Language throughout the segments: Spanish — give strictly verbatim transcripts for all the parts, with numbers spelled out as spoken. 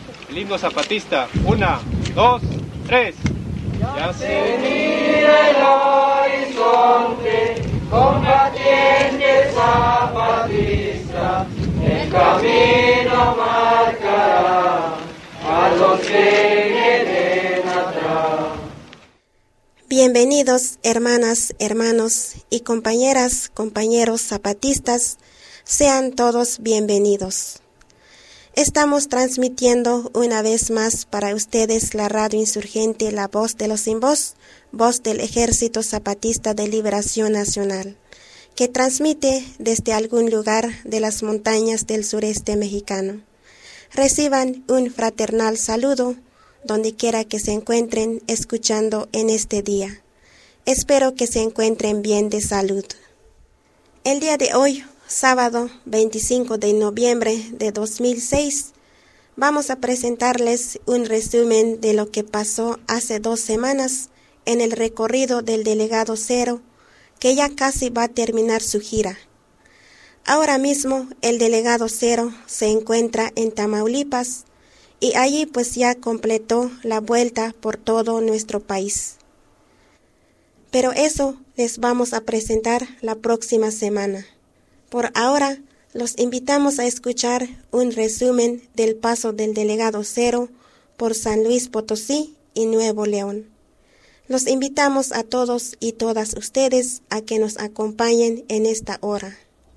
El himno zapatista. Una, dos, tres. Ya se mira el horizonte, combatiente zapatista, el camino marcará a los que vienen atrás. Bienvenidos, hermanas, hermanos y compañeras, compañeros zapatistas, sean todos bienvenidos. Estamos transmitiendo una vez más para ustedes la radio insurgente La Voz de los Sin Voz, voz del Ejército Zapatista de Liberación Nacional, que transmite desde algún lugar de las montañas del sureste mexicano. Reciban un fraternal saludo donde quiera que se encuentren escuchando en este día. Espero que se encuentren bien de salud. El día de hoy, sábado veinticinco de noviembre de dos mil seis, vamos a presentarles un resumen de lo que pasó hace dos semanas en el recorrido del Delegado Cero, que ya casi va a terminar su gira. Ahora mismo el Delegado Cero se encuentra en Tamaulipas y allí pues ya completó la vuelta por todo nuestro país. Pero eso les vamos a presentar la próxima semana. Por ahora, los invitamos a escuchar un resumen del paso del Delegado Cero por San Luis Potosí y Nuevo León. Los invitamos a todos y todas ustedes a que nos acompañen en esta hora.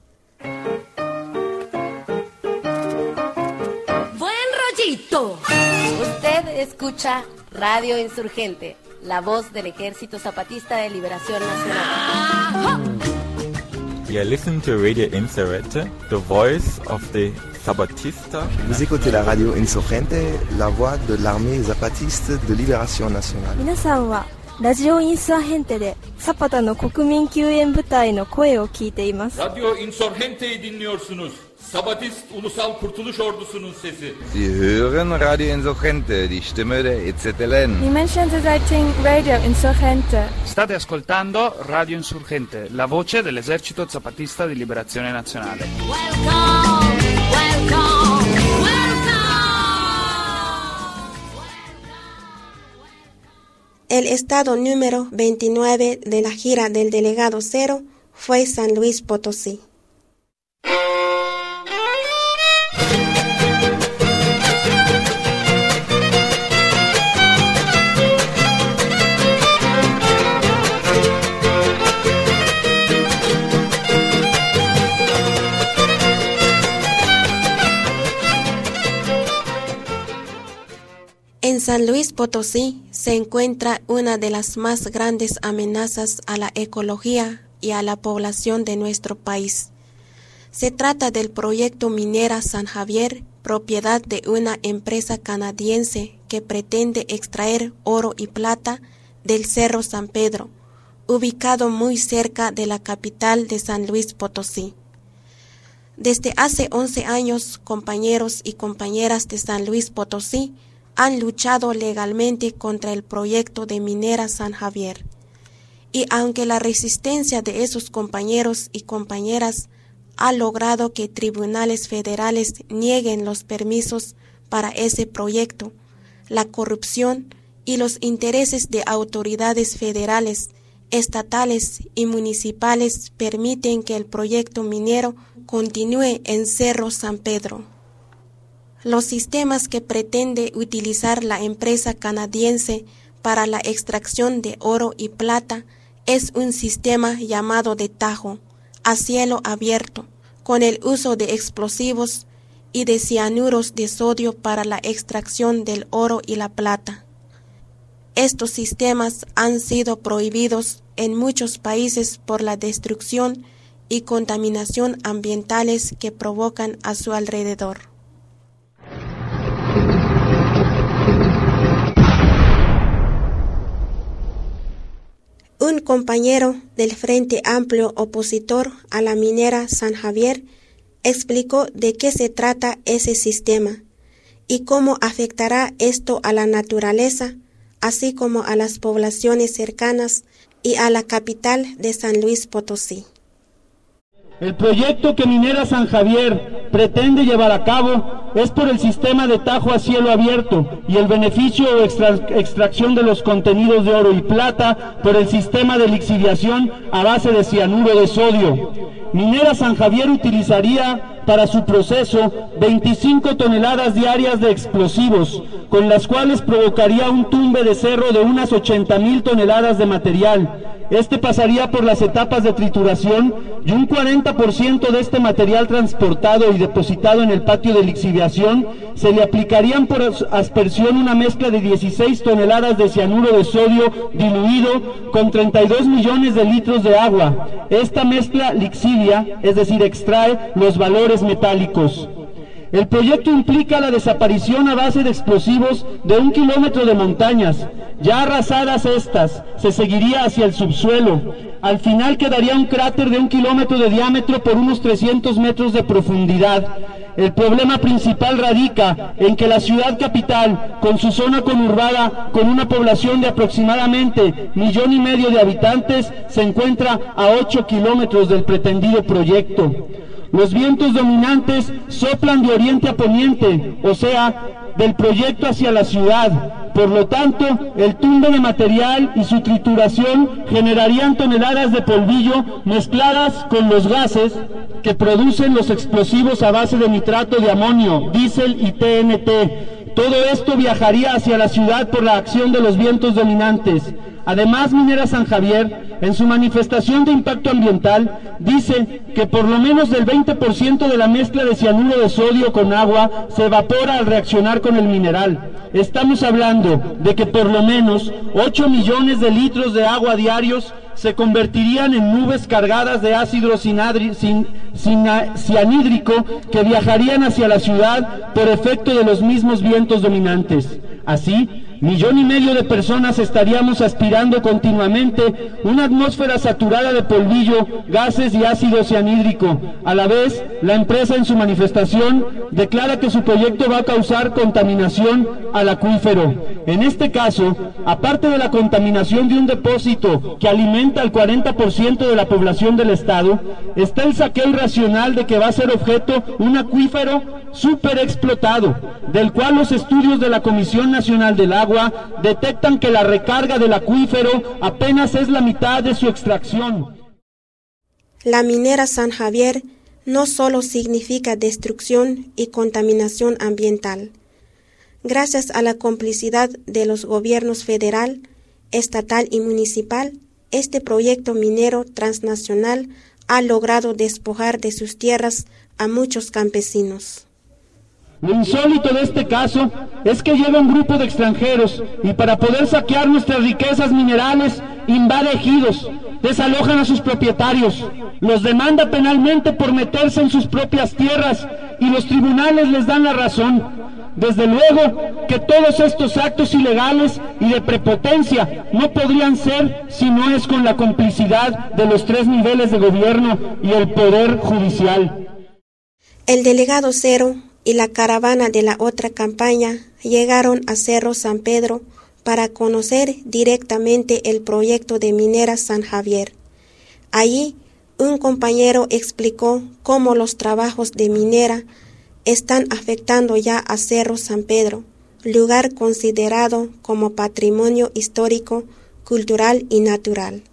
¡Buen rollito! Usted escucha Radio Insurgente, la voz del Ejército Zapatista de Liberación Nacional. ¡Ah! You listen to Radio Insurgente, the voice of the Zapatista. Vous écoutez la radio Insurgente, la voix de l'armée zapatiste de libération nationale. 皆さんはラジオインサーヘンテでサパタの国民救援部隊の声を聞いています。 Radio Insurgente'yi dinliyorsunuz. Sabatist Ulusal Kurtuluş Ordusu'nun sesi. Sie hören Radio Insurgente, die Stimme der E Z L N. Die Menschen seiten Radio Insurgente. State ascoltando Radio Insurgente, la voce dell'Esercito Zapatista di Liberazione Nazionale. Welcome, welcome, welcome. El estado número veintinueve de la gira del Delegado Cero fue San Luis Potosí. En San Luis Potosí se encuentra una de las más grandes amenazas a la ecología y a la población de nuestro país. Se trata del proyecto Minera San Javier, propiedad de una empresa canadiense que pretende extraer oro y plata del Cerro San Pedro, ubicado muy cerca de la capital de San Luis Potosí. Desde hace once años, compañeros y compañeras de San Luis Potosí han luchado legalmente contra el proyecto de Minera San Javier. Y aunque la resistencia de esos compañeros y compañeras ha logrado que tribunales federales nieguen los permisos para ese proyecto, la corrupción y los intereses de autoridades federales, estatales y municipales permiten que el proyecto minero continúe en Cerro San Pedro. Los sistemas que pretende utilizar la empresa canadiense para la extracción de oro y plata es un sistema llamado de tajo, a cielo abierto, con el uso de explosivos y de cianuros de sodio para la extracción del oro y la plata. Estos sistemas han sido prohibidos en muchos países por la destrucción y contaminación ambientales que provocan a su alrededor. Un compañero del Frente Amplio opositor a la minera San Javier explicó de qué se trata ese sistema y cómo afectará esto a la naturaleza, así como a las poblaciones cercanas y a la capital de San Luis Potosí. El proyecto que Minera San Javier pretende llevar a cabo es por el sistema de tajo a cielo abierto y el beneficio o extra, extracción de los contenidos de oro y plata por el sistema de lixiviación a base de cianuro de sodio. Minera San Javier utilizaría para su proceso veinticinco toneladas diarias de explosivos, con las cuales provocaría un tumbe de cerro de unas ochenta mil toneladas de material. Este pasaría por las etapas de trituración y un cuarenta por ciento de este material transportado y depositado en el patio de lixiviación se le aplicarían por aspersión una mezcla de dieciséis toneladas de cianuro de sodio diluido con treinta y dos millones de litros de agua. Esta mezcla lixivia, es decir, extrae los valores metálicos. El proyecto implica la desaparición a base de explosivos de un kilómetro de montañas. Ya arrasadas estas, se seguiría hacia el subsuelo. Al final quedaría un cráter de un kilómetro de diámetro por unos trescientos metros de profundidad. El problema principal radica en que la ciudad capital, con su zona conurbada, con una población de aproximadamente millón y medio de habitantes, se encuentra a ocho kilómetros del pretendido proyecto. Los vientos dominantes soplan de oriente a poniente, o sea, del proyecto hacia la ciudad. Por lo tanto, el tumbe de material y su trituración generarían toneladas de polvillo mezcladas con los gases que producen los explosivos a base de nitrato de amonio, diésel y T N T. Todo esto viajaría hacia la ciudad por la acción de los vientos dominantes. Además, Minera San Javier, en su manifestación de impacto ambiental, dice que por lo menos del veinte por ciento de la mezcla de cianuro de sodio con agua se evapora al reaccionar con el mineral. Estamos hablando de que por lo menos ocho millones de litros de agua diarios se convertirían en nubes cargadas de ácido cianhídrico que viajarían hacia la ciudad por efecto de los mismos vientos dominantes. Así, millón y medio de personas estaríamos aspirando continuamente una atmósfera saturada de polvillo, gases y ácido cianhídrico. A la vez, la empresa en su manifestación declara que su proyecto va a causar contaminación al acuífero. En este caso, aparte de la contaminación de un depósito que alimenta al cuarenta por ciento de la población del estado, está el saqueo irracional de que va a ser objeto un acuífero superexplotado, del cual los estudios de la Comisión Nacional del Agua detectan que la recarga del acuífero apenas es la mitad de su extracción. La minera San Javier no solo significa destrucción y contaminación ambiental. Gracias a la complicidad de los gobiernos federal, estatal y municipal, este proyecto minero transnacional ha logrado despojar de sus tierras a muchos campesinos. Lo insólito de este caso es que llega un grupo de extranjeros y para poder saquear nuestras riquezas minerales invade ejidos, desalojan a sus propietarios, los demanda penalmente por meterse en sus propias tierras y los tribunales les dan la razón. Desde luego que todos estos actos ilegales y de prepotencia no podrían ser si no es con la complicidad de los tres niveles de gobierno y el poder judicial. El delegado Cero y la caravana de la otra campaña llegaron a Cerro San Pedro para conocer directamente el proyecto de Minera San Javier. Allí, un compañero explicó cómo los trabajos de minera están afectando ya a Cerro San Pedro, lugar considerado como patrimonio histórico, cultural y natural.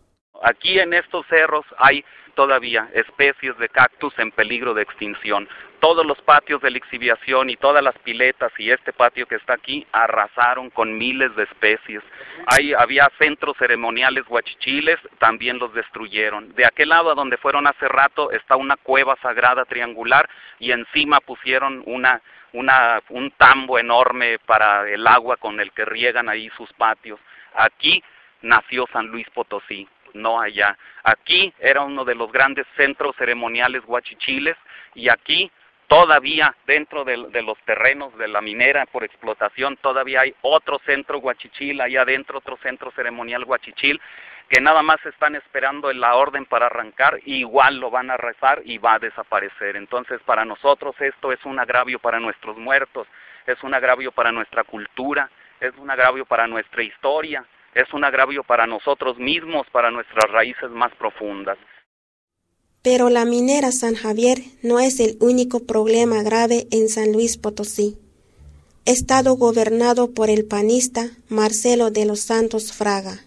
Aquí en estos cerros hay todavía especies de cactus en peligro de extinción. Todos los patios de lixiviación y todas las piletas y este patio que está aquí arrasaron con miles de especies. Ahí había centros ceremoniales huachichiles, también los destruyeron. De aquel lado a donde fueron hace rato está una cueva sagrada triangular y encima pusieron una, una, un tambo enorme para el agua con el que riegan ahí sus patios. Aquí nació San Luis Potosí, no allá. Aquí era uno de los grandes centros ceremoniales huachichiles y aquí todavía dentro de, de los terrenos de la minera por explotación todavía hay otro centro huachichil, allá adentro otro centro ceremonial huachichil que nada más están esperando la orden para arrancar y igual lo van a arrasar y va a desaparecer. Entonces para nosotros esto es un agravio para nuestros muertos, es un agravio para nuestra cultura, es un agravio para nuestra historia, es un agravio para nosotros mismos, para nuestras raíces más profundas. Pero la minera San Javier no es el único problema grave en San Luis Potosí, estado gobernado por el panista Marcelo de los Santos Fraga.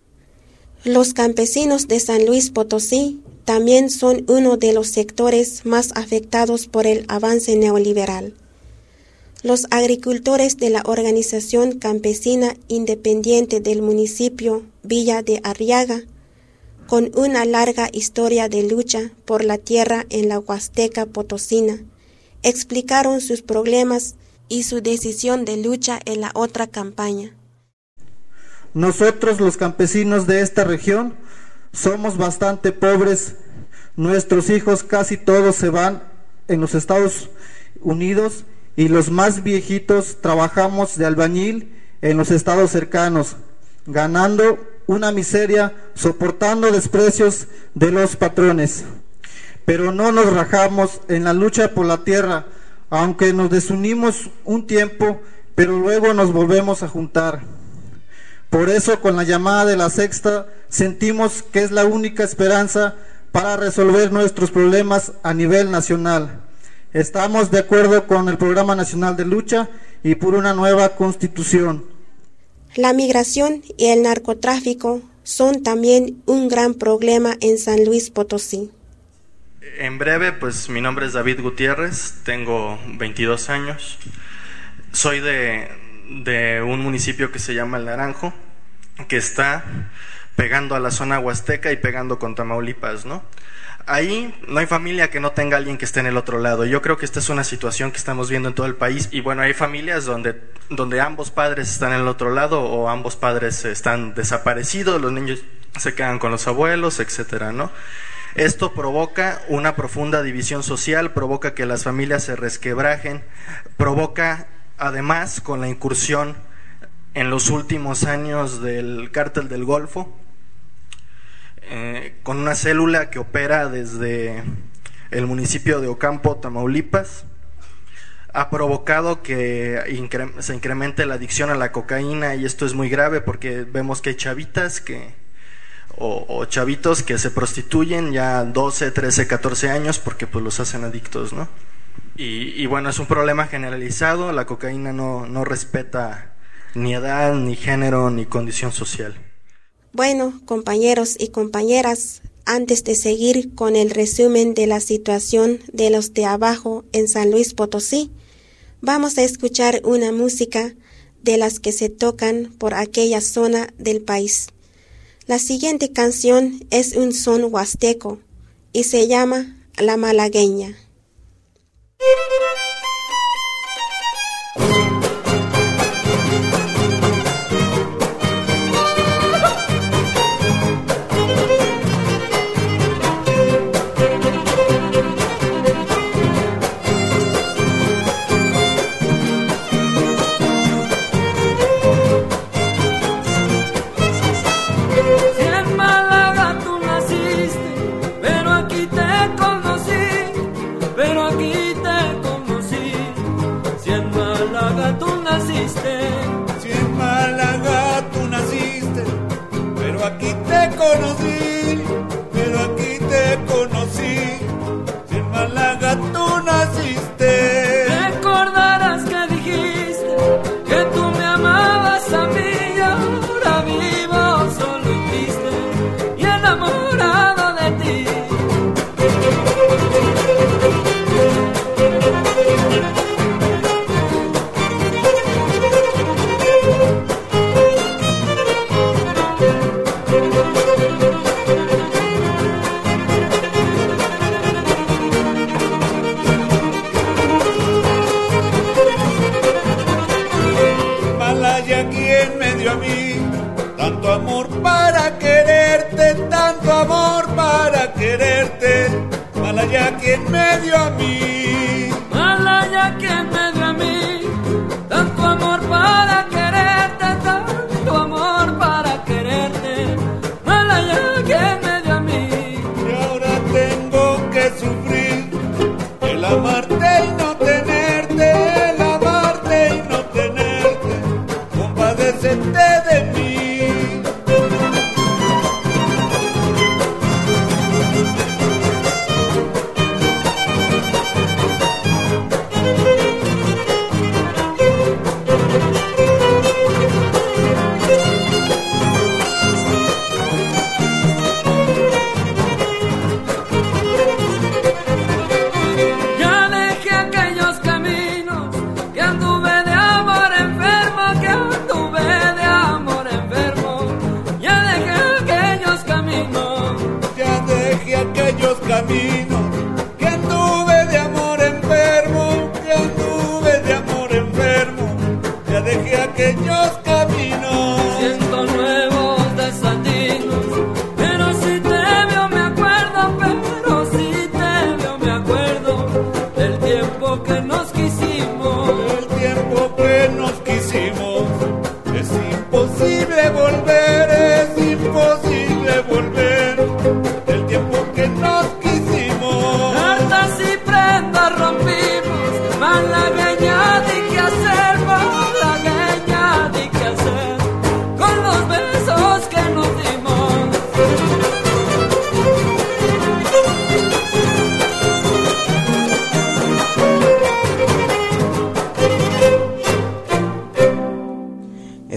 Los campesinos de San Luis Potosí también son uno de los sectores más afectados por el avance neoliberal. Los agricultores de la Organización Campesina Independiente del municipio Villa de Arriaga, con una larga historia de lucha por la tierra en la Huasteca Potosina, explicaron sus problemas y su decisión de lucha en la otra campaña. Nosotros, los campesinos de esta región, somos bastante pobres. Nuestros hijos casi todos se van en los Estados Unidos y los más viejitos trabajamos de albañil en los estados cercanos, ganando una miseria, soportando desprecios de los patrones. Pero no nos rajamos en la lucha por la tierra, aunque nos desunimos un tiempo, pero luego nos volvemos a juntar. Por eso, con la llamada de la sexta, sentimos que es la única esperanza para resolver nuestros problemas a nivel nacional. Estamos de acuerdo con el Programa Nacional de Lucha y por una nueva Constitución. La migración y el narcotráfico son también un gran problema en San Luis Potosí. En breve, pues mi nombre es David Gutiérrez, tengo veintidós años, soy de, de un municipio que se llama El Naranjo, que está pegando a la zona huasteca y pegando con Tamaulipas, ¿no? Ahí no hay familia que no tenga alguien que esté en el otro lado. Yo creo que esta es una situación que estamos viendo en todo el país y bueno, hay familias donde, donde ambos padres están en el otro lado o ambos padres están desaparecidos, los niños se quedan con los abuelos, etcétera, ¿no? Esto provoca una profunda división social, provoca que las familias se resquebrajen, provoca además con la incursión en los últimos años del Cártel del Golfo, Eh, con una célula que opera desde el municipio de Ocampo, Tamaulipas, ha provocado que incre se incremente la adicción a la cocaína y esto es muy grave porque vemos que hay chavitas que o, o chavitos que se prostituyen ya doce, trece, catorce años porque pues los hacen adictos, ¿no? Y, y bueno, es un problema generalizado, la cocaína no, no respeta ni edad, ni género, ni condición social. Bueno, compañeros y compañeras, antes de seguir con el resumen de la situación de los de abajo en San Luis Potosí, vamos a escuchar una música de las que se tocan por aquella zona del país. La siguiente canción es un son huasteco y se llama La Malagueña. Conocí, pero aquí te conocí. Si en Málaga tú naciste, recordarás que dijiste que tú me amabas a mí. Y ahora vivo solo y triste y enamorado de ti.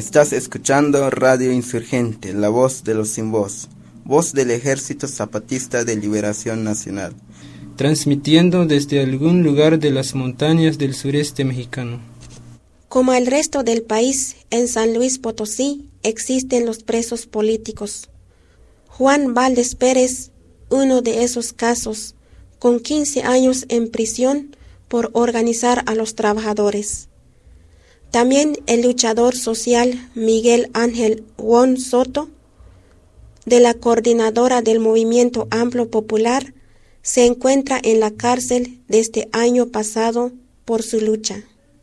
Estás escuchando Radio Insurgente, la voz de los sin voz, voz del Ejército Zapatista de Liberación Nacional. Transmitiendo desde algún lugar de las montañas del sureste mexicano. Como el resto del país, en San Luis Potosí existen los presos políticos. Juan Valdés Pérez, uno de esos casos, con quince años en prisión por organizar a los trabajadores. También el luchador social Miguel Ángel Wong Soto, de la coordinadora del Movimiento Amplio Popular, se encuentra en la cárcel desde año pasado por su lucha.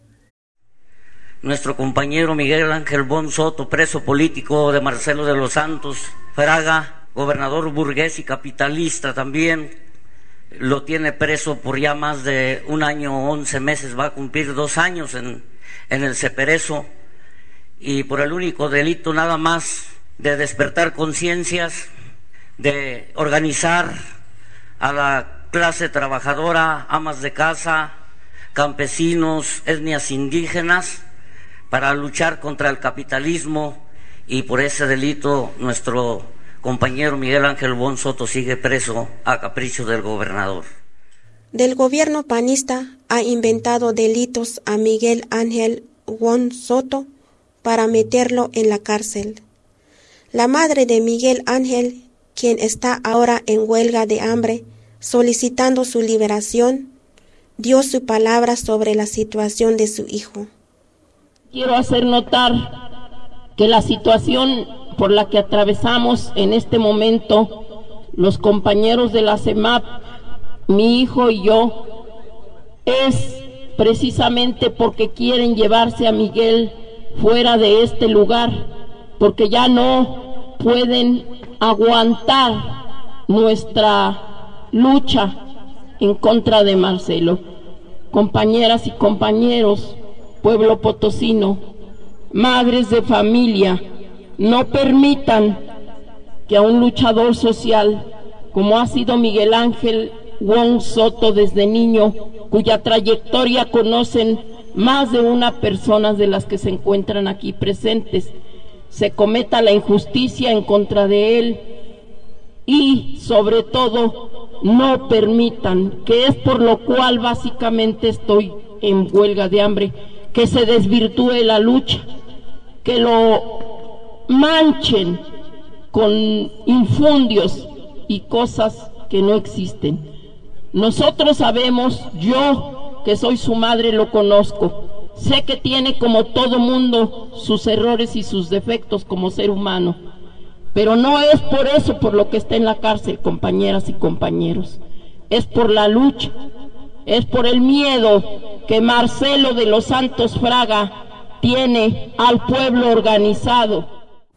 Nuestro compañero Miguel Ángel Wong Soto, preso político de Marcelo de los Santos Fraga, gobernador burgués y capitalista también, lo tiene preso por ya más de un año, once meses, va a cumplir dos años en, en el Ceperezo, y por el único delito nada más de despertar conciencias, de organizar a la clase trabajadora, amas de casa, campesinos, etnias indígenas, para luchar contra el capitalismo, y por ese delito nuestro compañero Miguel Ángel Wong Soto sigue preso a capricho del gobernador. Del gobierno panista ha inventado delitos a Miguel Ángel Wong Soto para meterlo en la cárcel. La madre de Miguel Ángel, quien está ahora en huelga de hambre, solicitando su liberación, dio su palabra sobre la situación de su hijo. Quiero hacer notar que la situación por la que atravesamos en este momento, los compañeros de la CEMAP, mi hijo y yo, es precisamente porque quieren llevarse a Miguel fuera de este lugar, porque ya no pueden aguantar nuestra lucha en contra de Marcelo. Compañeras y compañeros, pueblo potosino, madres de familia, no permitan que a un luchador social como ha sido Miguel Ángel Wong Soto desde niño, cuya trayectoria conocen más de una persona de las que se encuentran aquí presentes, se cometa la injusticia en contra de él, y sobre todo no permitan, que es por lo cual básicamente estoy en huelga de hambre, que se desvirtúe la lucha, que lo manchen con infundios y cosas que no existen. Nosotros sabemos, yo que soy su madre lo conozco, sé que tiene como todo mundo sus errores y sus defectos como ser humano, pero no es por eso por lo que está en la cárcel, compañeras y compañeros, es por la lucha, es por el miedo que Marcelo de los Santos Fraga tiene al pueblo organizado.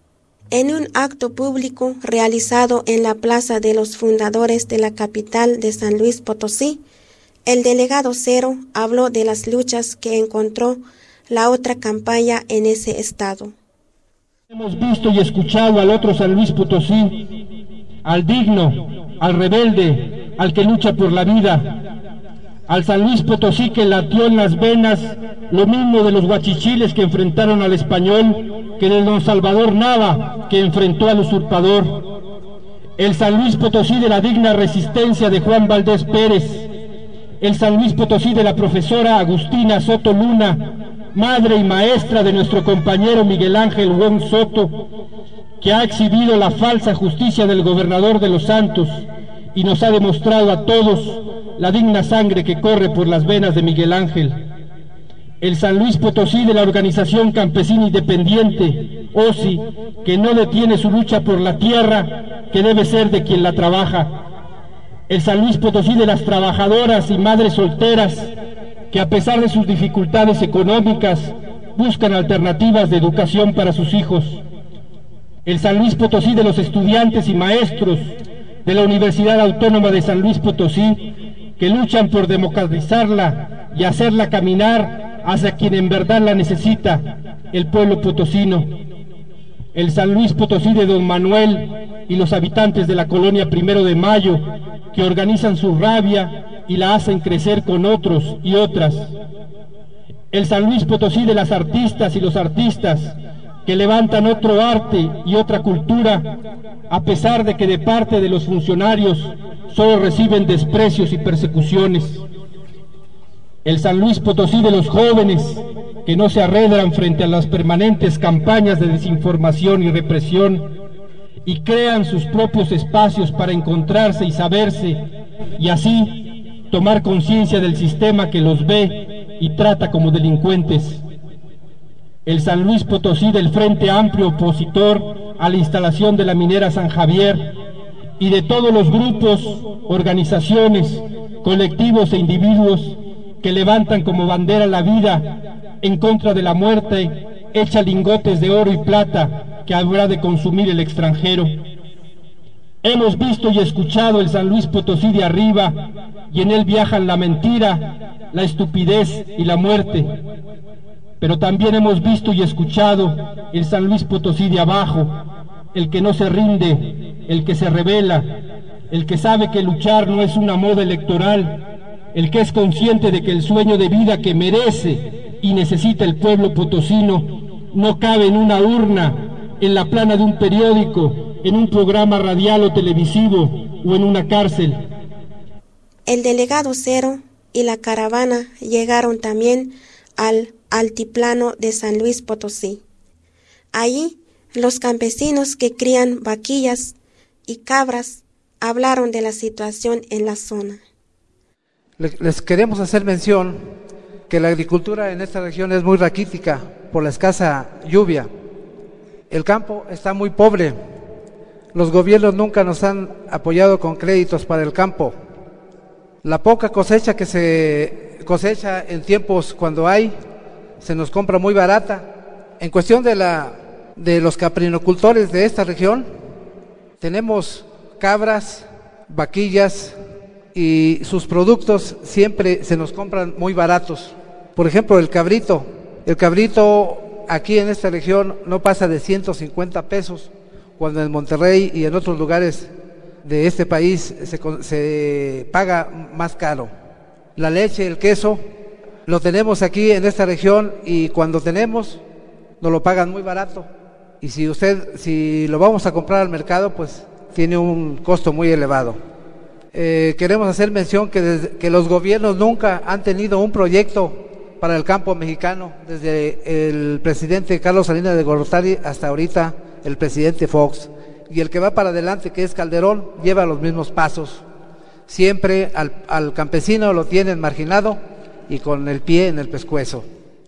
En un acto público realizado en la Plaza de los Fundadores de la capital de San Luis Potosí, el delegado Cero habló de las luchas que encontró la otra campaña en ese estado. Hemos visto y escuchado al otro San Luis Potosí, al digno, al rebelde, al que lucha por la vida, al San Luis Potosí que latió en las venas lo mismo de los guachichiles que enfrentaron al español, que de don Salvador Nava que enfrentó al usurpador, el San Luis Potosí de la digna resistencia de Juan Valdés Pérez, el San Luis Potosí de la profesora Agustina Soto Luna, madre y maestra de nuestro compañero Miguel Ángel Wong Soto, que ha exhibido la falsa justicia del gobernador de los Santos y nos ha demostrado a todos la digna sangre que corre por las venas de Miguel Ángel. El San Luis Potosí de la Organización Campesina Independiente, O S I, que no detiene su lucha por la tierra, que debe ser de quien la trabaja. El San Luis Potosí de las trabajadoras y madres solteras, que a pesar de sus dificultades económicas, buscan alternativas de educación para sus hijos. El San Luis Potosí de los estudiantes y maestros de la Universidad Autónoma de San Luis Potosí, que luchan por democratizarla y hacerla caminar hacia quien en verdad la necesita, el pueblo potosino. El San Luis Potosí de don Manuel y los habitantes de la colonia Primero de Mayo, que organizan su rabia y la hacen crecer con otros y otras. El San Luis Potosí de las artistas y los artistas, que levantan otro arte y otra cultura, a pesar de que de parte de los funcionarios solo reciben desprecios y persecuciones. El San Luis Potosí de los jóvenes, que no se arredran frente a las permanentes campañas de desinformación y represión, y crean sus propios espacios para encontrarse y saberse, y así tomar conciencia del sistema que los ve y trata como delincuentes. El San Luis Potosí del Frente Amplio opositor a la instalación de la minera San Javier y de todos los grupos, organizaciones, colectivos e individuos que levantan como bandera la vida en contra de la muerte hecha lingotes de oro y plata que habrá de consumir el extranjero. Hemos visto y escuchado el San Luis Potosí de arriba, y en él viajan la mentira, la estupidez y la muerte. Pero también hemos visto y escuchado el San Luis Potosí de abajo, el que no se rinde, el que se rebela, el que sabe que luchar no es una moda electoral, el que es consciente de que el sueño de vida que merece y necesita el pueblo potosino no cabe en una urna, en la plana de un periódico, en un programa radial o televisivo o en una cárcel. El delegado Cero y la caravana llegaron también al altiplano de San Luis Potosí. Allí, los campesinos que crían vaquillas y cabras hablaron de la situación en la zona. Les queremos hacer mención que la agricultura en esta región es muy raquítica por la escasa lluvia. El campo está muy pobre. Los gobiernos nunca nos han apoyado con créditos para el campo. La poca cosecha que se cosecha en tiempos cuando hay, se nos compra muy barata. En cuestión de la de los caprinocultores de esta región, tenemos cabras, vaquillas y sus productos siempre se nos compran muy baratos. Por ejemplo, el cabrito. El cabrito aquí en esta región no pasa de ciento cincuenta pesos, cuando en Monterrey y en otros lugares de este país se, se paga más caro. La leche, el queso, lo tenemos aquí en esta región y cuando tenemos, nos lo pagan muy barato. Y si usted, si lo vamos a comprar al mercado, pues tiene un costo muy elevado. Eh, queremos hacer mención que, desde, que los gobiernos nunca han tenido un proyecto para el campo mexicano, desde el presidente Carlos Salinas de Gortari hasta ahorita el presidente Fox. Y el que va para adelante, que es Calderón, lleva los mismos pasos. Siempre al, al campesino lo tienen marginado y con el pie en el pescuezo.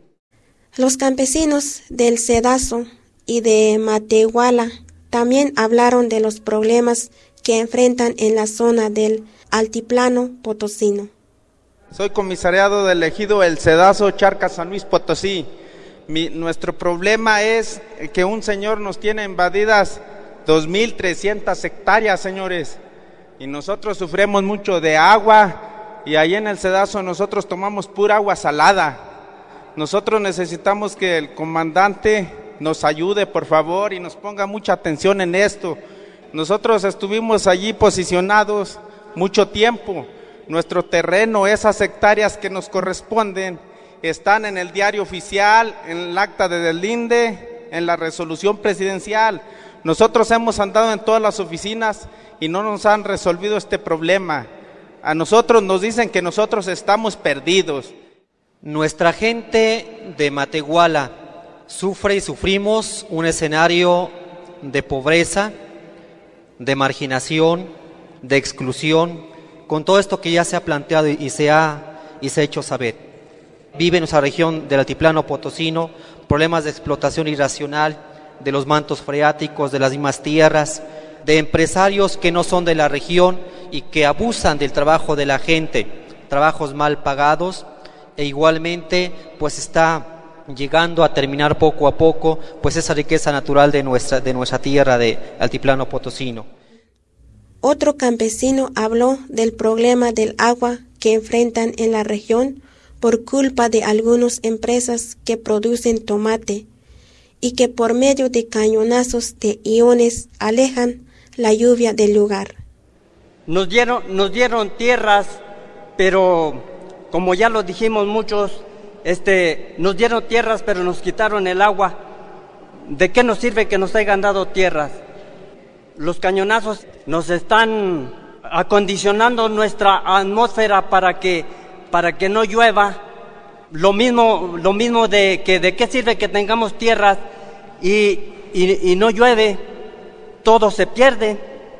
Los campesinos del Cedazo y de Matehuala también hablaron de los problemas que enfrentan en la zona del altiplano potosino. Soy comisariado del ejido El Cedazo, Charcas, San Luis Potosí. Mi, nuestro problema es que un señor nos tiene invadidas dos mil trescientas hectáreas, señores, y nosotros sufrimos mucho de agua, y ahí en El Cedazo nosotros tomamos pura agua salada. Nosotros necesitamos que el comandante nos ayude, por favor, y nos ponga mucha atención en esto. Nosotros estuvimos allí posicionados mucho tiempo. Nuestro terreno, esas hectáreas que nos corresponden, están en el diario oficial, en el acta de deslinde, en la resolución presidencial. Nosotros hemos andado en todas las oficinas y no nos han resolvido este problema. A nosotros nos dicen que nosotros estamos perdidos. Nuestra gente de Matehuala sufre y sufrimos un escenario de pobreza, de marginación, de exclusión, con todo esto que ya se ha planteado y se ha, y se ha hecho saber. Vive en nuestra región del altiplano potosino problemas de explotación irracional de los mantos freáticos, de las mismas tierras, de empresarios que no son de la región y que abusan del trabajo de la gente, trabajos mal pagados, e igualmente pues está llegando a terminar poco a poco pues esa riqueza natural de nuestra, de nuestra tierra de altiplano potosino. Otro campesino habló del problema del agua que enfrentan en la región por culpa de algunas empresas que producen tomate y que por medio de cañonazos de iones alejan la lluvia del lugar. Nos dieron, nos dieron tierras, pero como ya lo dijimos muchos, este, nos dieron tierras pero nos quitaron el agua. ¿de qué nos sirve que nos hayan dado tierras? Los cañonazos nos están acondicionando nuestra atmósfera para que, para que no llueva. Lo mismo, lo mismo de que de qué sirve que tengamos tierras y, y, y no llueve, todo se pierde.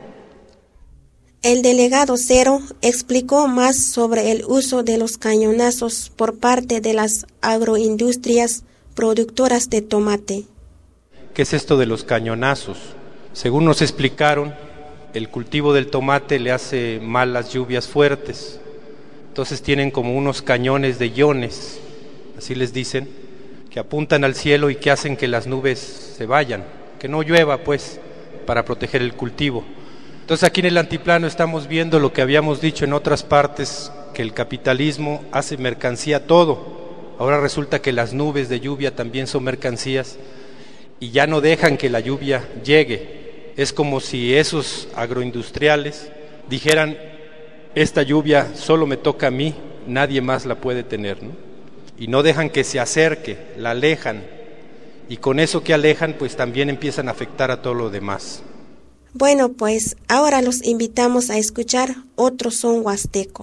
El delegado Cero explicó más sobre el uso de los cañonazos por parte de las agroindustrias productoras de tomate. ¿Qué es esto de los cañonazos? Según nos explicaron, el cultivo del tomate le hace mal las lluvias fuertes. Entonces tienen como unos cañones de iones, así les dicen, que apuntan al cielo y que hacen que las nubes se vayan, que no llueva pues, para proteger el cultivo. Entonces aquí en el antiplano estamos viendo lo que habíamos dicho en otras partes, que el capitalismo hace mercancía todo. Ahora resulta que las nubes de lluvia también son mercancías y ya no dejan que la lluvia llegue. Es como si esos agroindustriales dijeran, esta lluvia solo me toca a mí, nadie más la puede tener, ¿no? Y no dejan que se acerque, la alejan, y con eso que alejan pues también empiezan a afectar a todo lo demás. Bueno, pues ahora los invitamos a escuchar otro son huasteco.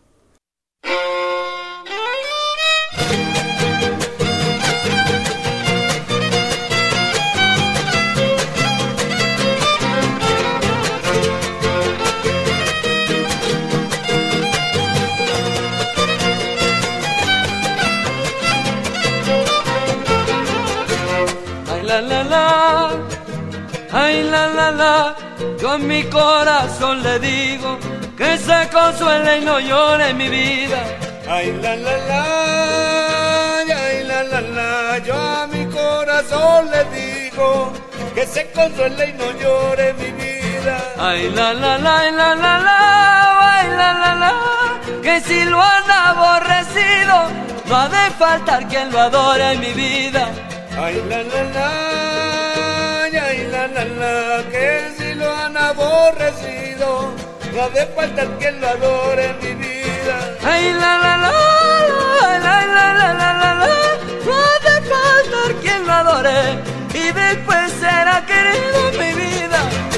La la la, ay la la la, yo en mi corazón le digo que se consuele y no llore mi vida. Ay la la la, ay la la la, yo a mi corazón le digo que se consuele y no llore mi vida. Ay la la la, ay la la la, ay la la la, que si lo han aborrecido no ha de faltar quien lo adore en mi vida. Ay la la la, ay la la la, que si lo han aborrecido, no ha de faltar quien lo adore en mi vida. Ay la la la, ay la la la la la la, no ha de faltar quien lo adore y después será querido en mi vida.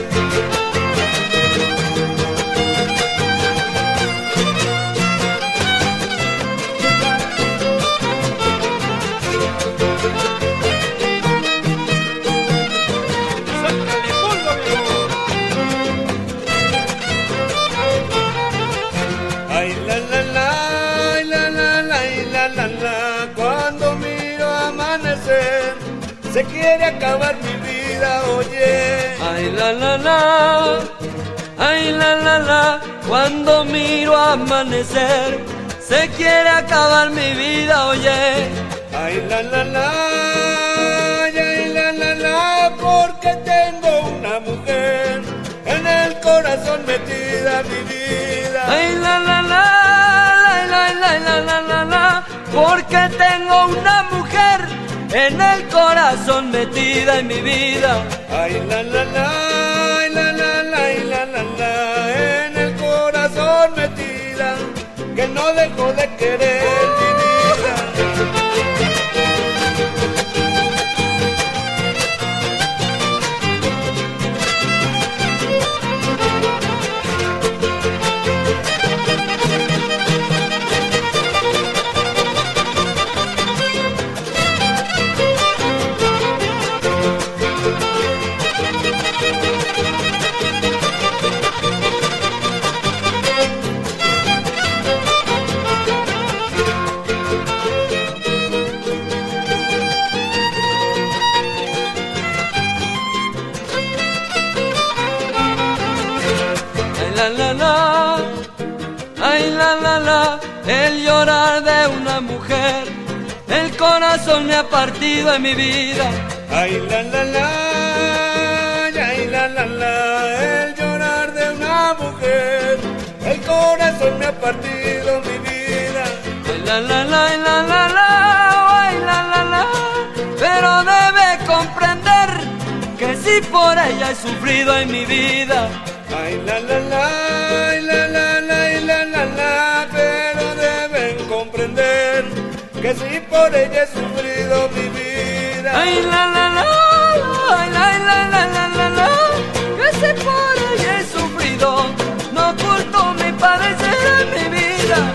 Se quiere acabar mi vida, oye. Ay la la la, ay la la la, cuando miro amanecer, se quiere acabar mi vida, oye. Ay la la la, ay la la la, porque tengo una mujer en el corazón metida mi vida. Ay la la la, la la la la la la, porque tengo una mujer en el corazón metida en mi vida. Ay la la la, ay la la la, ay la la la, en el corazón metida, que no dejo de querer mi vida. Ay la la la, el llorar de una mujer, el corazón me ha partido en mi vida. Ay la la la, ay la la la, el llorar de una mujer, el corazón me ha partido mi vida. Ay la la la, ay la la la, ay la la la, pero debe comprender que si por ella he sufrido en mi vida. Ay la la la, ay la la la, ay la la la, pero deben comprender que si por ella he sufrido mi vida. Ay la la la, ay, la, la, la, la, la, la, que se por ahí he sufrido, no oculto mi padecer en mi vida.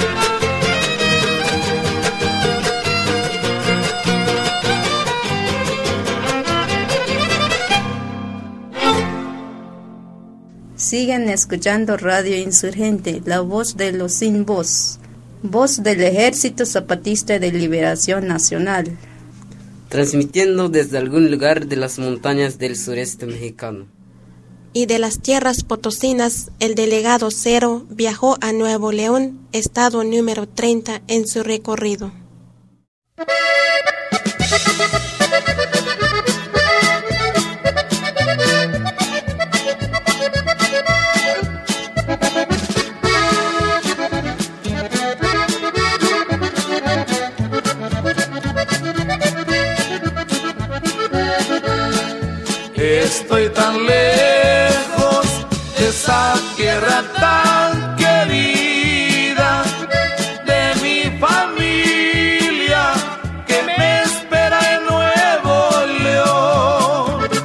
Sigan escuchando Radio Insurgente, la voz de los sin voz, voz del Ejército Zapatista de Liberación Nacional. Transmitiendo desde algún lugar de las montañas del sureste mexicano. Y de las tierras potosinas, el delegado Cero viajó a Nuevo León, estado número treinta en su recorrido. Estoy tan lejos de esa tierra tan querida, de mi familia que me espera en Nuevo León.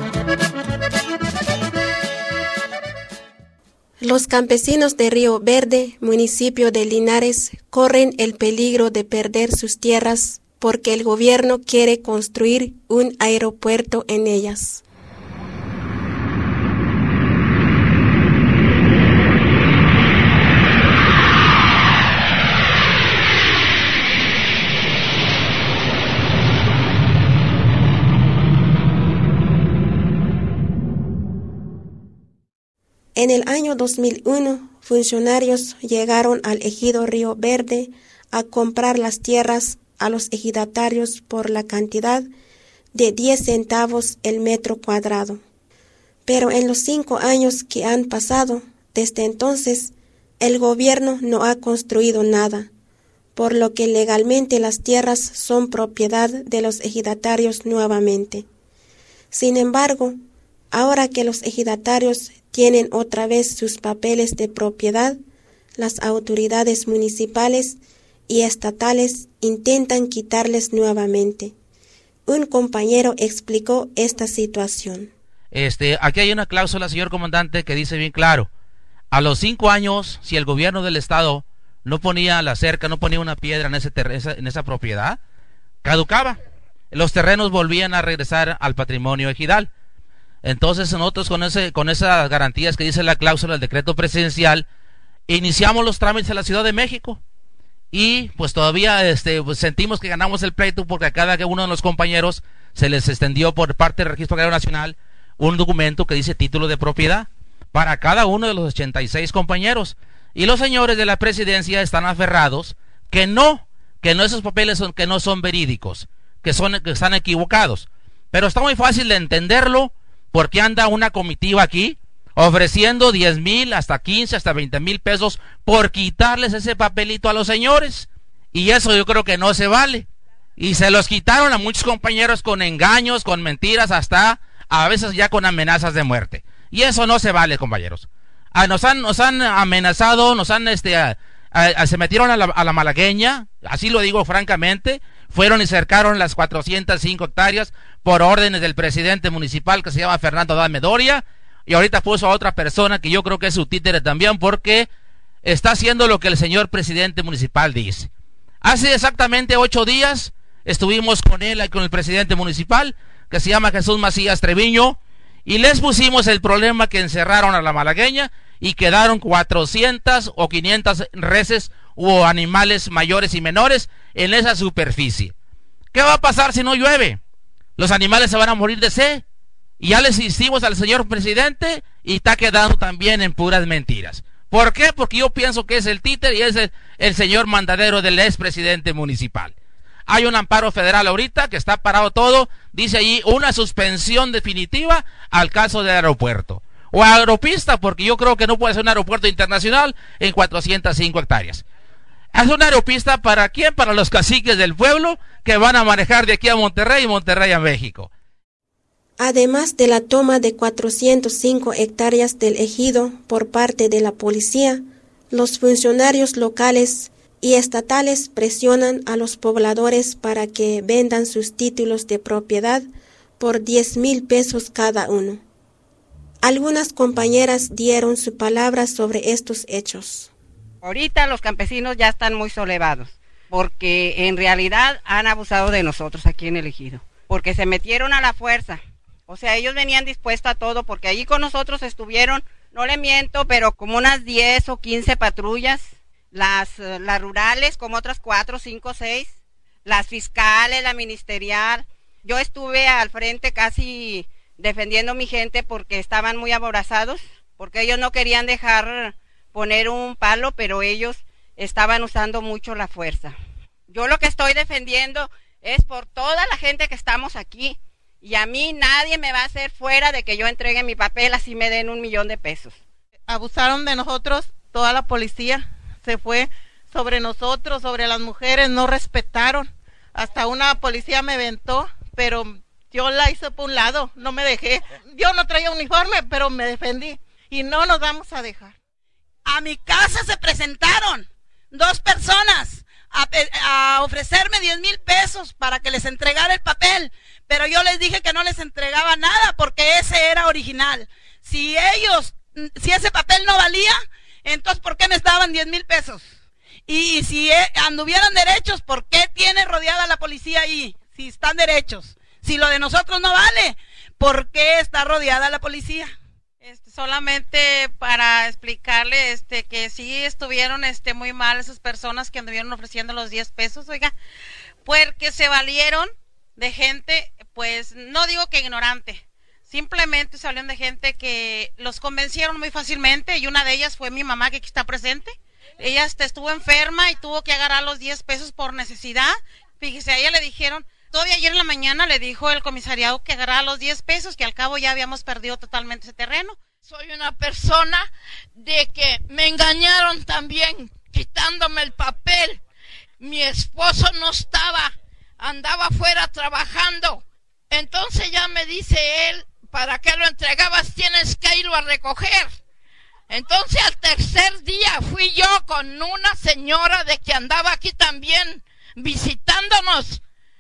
Los campesinos de Río Verde, municipio de Linares, corren el peligro de perder sus tierras porque el gobierno quiere construir un aeropuerto en ellas. En el año dos mil uno, funcionarios llegaron al ejido Río Verde a comprar las tierras a los ejidatarios por la cantidad de diez centavos el metro cuadrado. Pero en los cinco años que han pasado, desde entonces, el gobierno no ha construido nada, por lo que legalmente las tierras son propiedad de los ejidatarios nuevamente. Sin embargo, ahora que los ejidatarios tienen otra vez sus papeles de propiedad, las autoridades municipales y estatales intentan quitarles nuevamente. Un compañero explicó esta situación. Este, aquí hay una cláusula, señor comandante, que dice bien claro: a los cinco años, si el gobierno del estado no ponía la cerca, no ponía una piedra en ese ter- esa, en esa propiedad, caducaba. Los terrenos volvían a regresar al patrimonio ejidal. Entonces nosotros con ese con esas garantías que dice la cláusula del decreto presidencial, iniciamos los trámites a la Ciudad de México y pues todavía este pues, sentimos que ganamos el pleito porque a cada uno de los compañeros se les extendió por parte del Registro Agrario Nacional un documento que dice título de propiedad para cada uno de los ochenta y seis compañeros, y los señores de la presidencia están aferrados que no, que no esos papeles son que no son verídicos, que son que están equivocados. Pero está muy fácil de entenderlo, porque anda una comitiva aquí ofreciendo diez mil, hasta quince, hasta veinte mil pesos por quitarles ese papelito a los señores. Y eso yo creo que no se vale. Y se los quitaron a muchos compañeros con engaños, con mentiras, hasta a veces ya con amenazas de muerte. Y eso no se vale, compañeros. Ah, nos han nos han amenazado, nos han este a, a, a, se metieron a la, a la malagueña, así lo digo francamente. Fueron y cercaron las cuatrocientas cinco hectáreas por órdenes del presidente municipal que se llama Fernando Adame Doria, y ahorita puso a otra persona que yo creo que es su títere también, porque está haciendo lo que el señor presidente municipal dice. Hace exactamente ocho días estuvimos con él, con el presidente municipal, que se llama Jesús Macías Treviño, y les pusimos el problema que encerraron a la malagueña y quedaron cuatrocientas o quinientas reses o animales mayores y menores en esa superficie. ¿Qué va a pasar si no llueve? Los animales se van a morir de sed. Y ya les insistimos al señor presidente y está quedando también en puras mentiras. ¿Por qué? Porque yo pienso que es el títere y es el, el señor mandadero del expresidente municipal. Hay un amparo federal ahorita que está parado todo, dice allí una suspensión definitiva al caso del aeropuerto. O aeropista, porque yo creo que no puede ser un aeropuerto internacional en cuatrocientas cinco hectáreas. Es una aeropista para quién, para los caciques del pueblo que van a manejar de aquí a Monterrey y Monterrey a México. Además de la toma de cuatrocientas cinco hectáreas del ejido por parte de la policía, los funcionarios locales y estatales presionan a los pobladores para que vendan sus títulos de propiedad por diez mil pesos cada uno. Algunas compañeras dieron su palabra sobre estos hechos. Ahorita los campesinos ya están muy solevados, porque en realidad han abusado de nosotros aquí en el ejido, porque se metieron a la fuerza. O sea, ellos venían dispuestos a todo, porque allí con nosotros estuvieron, no le miento, pero como unas diez o quince patrullas, las, las rurales, como otras cuatro, cinco, seis, las fiscales, la ministerial. Yo estuve al frente casi defendiendo a mi gente porque estaban muy aborazados, porque ellos no querían dejar poner un palo, pero ellos estaban usando mucho la fuerza. Yo lo que estoy defendiendo es por toda la gente que estamos aquí, y a mí nadie me va a hacer fuera de que yo entregue mi papel, así me den un millón de pesos. Abusaron de nosotros, toda la policía se fue sobre nosotros, sobre las mujeres, no respetaron. Hasta una policía me aventó, pero yo la hice por un lado, no me dejé. Yo no traía uniforme, pero me defendí y no nos vamos a dejar. A mi casa se presentaron dos personas a, a ofrecerme diez mil pesos para que les entregara el papel, pero yo les dije que no les entregaba nada porque ese era original. Si ellos, si ese papel no valía, entonces ¿por qué me daban diez mil pesos? Y, y si anduvieran derechos, ¿por qué tiene rodeada la policía ahí? Si están derechos. Si lo de nosotros no vale, ¿por qué está rodeada la policía? Este, solamente para explicarle este que sí estuvieron este muy mal esas personas que anduvieron ofreciendo los diez pesos, oiga, porque se valieron de gente, pues no digo que ignorante, simplemente se valieron de gente que los convencieron muy fácilmente, y una de ellas fue mi mamá, que aquí está presente. Ella este, estuvo enferma y tuvo que agarrar los diez pesos por necesidad. Fíjese, a ella le dijeron, todavía ayer en la mañana le dijo el comisariado que agarrara los diez pesos, que al cabo ya habíamos perdido totalmente ese terreno. Soy una persona de que me engañaron también, quitándome el papel. Mi esposo no estaba, andaba afuera trabajando. Entonces ya me dice él, ¿para qué lo entregabas? Tienes que irlo a recoger. Entonces al tercer día fui yo con una señora de que andaba aquí también visitándonos,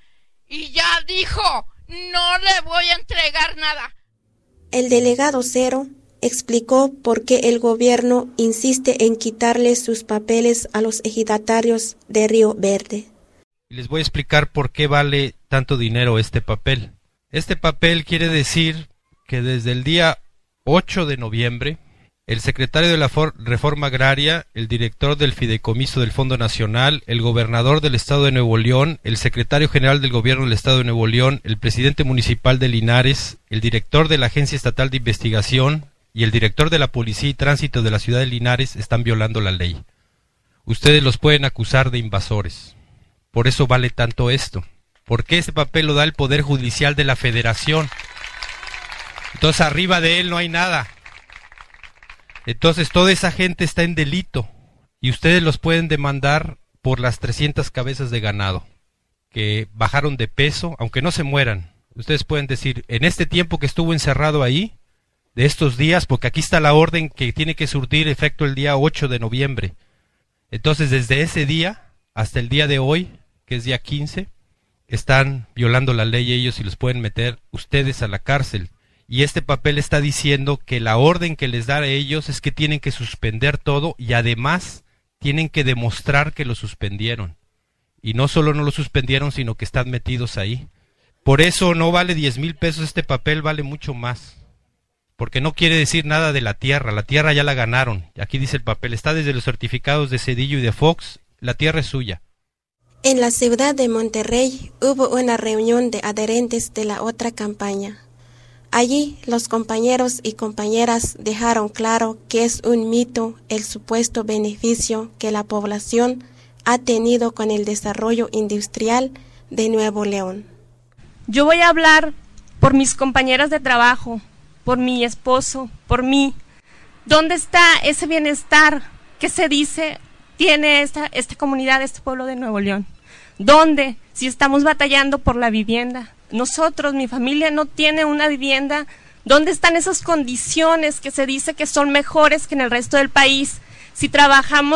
y ya dijo, no le voy a entregar nada. El delegado Cero explicó por qué el gobierno insiste en quitarle sus papeles a los ejidatarios de Río Verde. Les voy a explicar por qué vale tanto dinero este papel. Este papel quiere decir que desde el día ocho de noviembre, el secretario de la Reforma Agraria, el director del Fideicomiso del Fondo Nacional, el gobernador del Estado de Nuevo León, el secretario general del Gobierno del Estado de Nuevo León, el presidente municipal de Linares, el director de la Agencia Estatal de Investigación y el director de la Policía y Tránsito de la ciudad de Linares están violando la ley. Ustedes los pueden acusar de invasores. Por eso vale tanto esto. Porque ese papel lo da el Poder Judicial de la Federación. Entonces arriba de él no hay nada. Entonces toda esa gente está en delito y ustedes los pueden demandar por las trescientas cabezas de ganado que bajaron de peso, aunque no se mueran. Ustedes pueden decir, en este tiempo que estuvo encerrado ahí, de estos días, porque aquí está la orden que tiene que surtir efecto el día ocho de noviembre. Entonces desde ese día hasta el día de hoy, que es día quince, están violando la ley ellos y los pueden meter ustedes a la cárcel. Y este papel está diciendo que la orden que les da a ellos es que tienen que suspender todo y además tienen que demostrar que lo suspendieron. Y no solo no lo suspendieron, sino que están metidos ahí. Por eso no vale diez mil pesos este papel, vale mucho más. Porque no quiere decir nada de la tierra, la tierra ya la ganaron. Aquí dice el papel, está desde los certificados de Cedillo y de Fox, la tierra es suya. En la ciudad de Monterrey hubo una reunión de adherentes de la otra campaña. Allí los compañeros y compañeras dejaron claro que es un mito el supuesto beneficio que la población ha tenido con el desarrollo industrial de Nuevo León. Yo voy a hablar por mis compañeras de trabajo, por mi esposo, por mí. ¿Dónde está ese bienestar que se dice tiene esta, esta comunidad, este pueblo de Nuevo León? ¿Dónde? Si estamos batallando por la vivienda. Nosotros, mi familia no tiene una vivienda. ¿Dónde están esas condiciones que se dice que son mejores que en el resto del país? Si trabajamos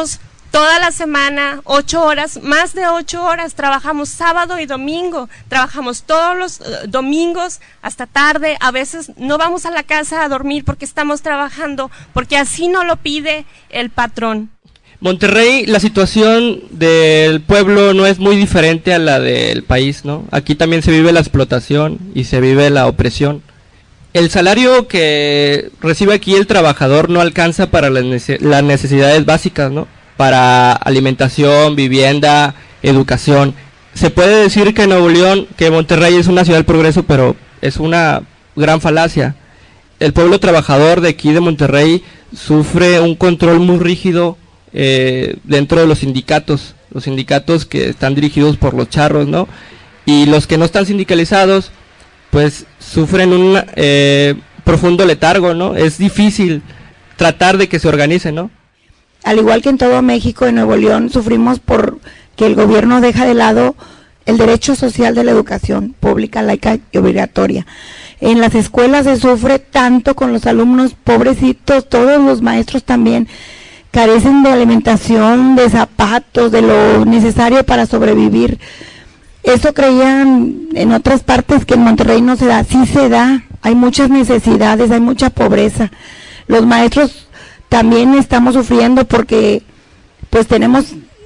toda la semana, ocho horas, más de ocho horas, trabajamos sábado y domingo, trabajamos todos los uh, domingos hasta tarde, a veces no vamos a la casa a dormir porque estamos trabajando, porque así nos lo pide el patrón. Monterrey, la situación del pueblo no es muy diferente a la del país, ¿no? Aquí también se vive la explotación y se vive la opresión. El salario que recibe aquí el trabajador no alcanza para las necesidades básicas, ¿no? Para alimentación, vivienda, educación. Se puede decir que Nuevo León, que Monterrey es una ciudad del progreso, pero es una gran falacia. El pueblo trabajador de aquí de Monterrey sufre un control muy rígido eh, dentro de los sindicatos, los sindicatos que están dirigidos por los charros, ¿no? Y los que no están sindicalizados, pues sufren un eh, profundo letargo, ¿no? Es difícil tratar de que se organicen, ¿no? Al igual que en todo México, en Nuevo León, sufrimos por que el gobierno deja de lado el derecho social de la educación pública, laica y obligatoria. En las escuelas se sufre tanto con los alumnos, pobrecitos, todos los maestros también carecen de alimentación, de zapatos, de lo necesario para sobrevivir. Eso creían en otras partes que en Monterrey no se da, sí se da, hay muchas necesidades, hay mucha pobreza. Los maestros también estamos sufriendo porque pues tenemos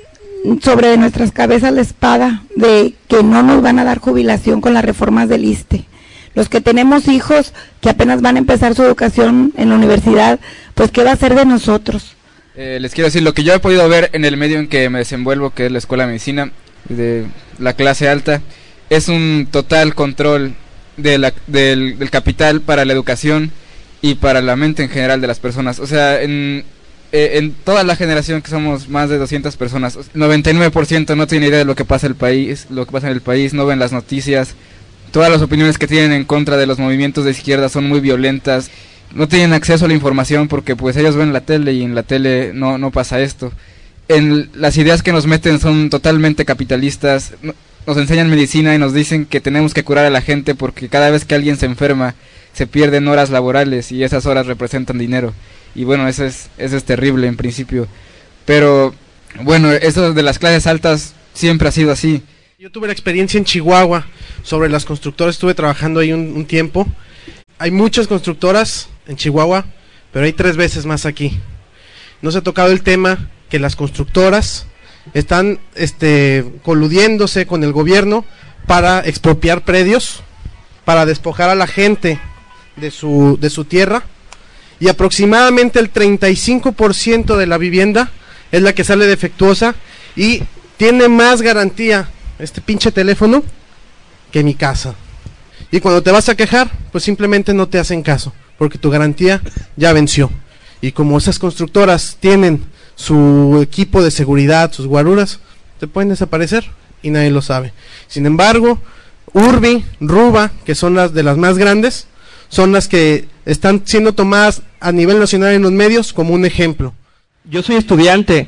sobre nuestras cabezas la espada de que no nos van a dar jubilación con las reformas del I S S S T E. Los que tenemos hijos que apenas van a empezar su educación en la universidad, pues ¿qué va a ser de nosotros? Eh, les quiero decir, lo que yo he podido ver en el medio en que me desenvuelvo, que es la Escuela de Medicina, de la clase alta, es un total control de la, del, del capital para la educación y para la mente en general de las personas. O sea, en, eh, en toda la generación, que somos más de doscientas personas, noventa y nueve por ciento no tiene idea de lo que pasa en el país, lo que pasa en el país, no ven las noticias. Todas las opiniones que tienen en contra de los movimientos de izquierda son muy violentas. No tienen acceso a la información porque pues ellos ven la tele y en la tele no, no pasa esto. En las ideas que nos meten son totalmente capitalistas. Nos enseñan medicina y nos dicen que tenemos que curar a la gente porque cada vez que alguien se enferma se pierden horas laborales y esas horas representan dinero. Y bueno, eso es, eso es terrible en principio. Pero bueno, eso de las clases altas siempre ha sido así. Yo tuve la experiencia en Chihuahua sobre las constructoras, estuve trabajando ahí un, un tiempo. Hay muchas constructoras en Chihuahua, pero hay tres veces más aquí. No se ha tocado el tema que las constructoras están este, coludiéndose con el gobierno para expropiar predios, para despojar a la gente de su, de su tierra, y aproximadamente el treinta y cinco por ciento de la vivienda es la que sale defectuosa y tiene más garantía este pinche teléfono que mi casa. Y cuando te vas a quejar, pues simplemente no te hacen caso, porque tu garantía ya venció. Y como esas constructoras tienen su equipo de seguridad, sus guaruras, te pueden desaparecer y nadie lo sabe. Sin embargo, Urbi, Ruba, que son las de las más grandes, son las que están siendo tomadas a nivel nacional en los medios como un ejemplo. Yo soy estudiante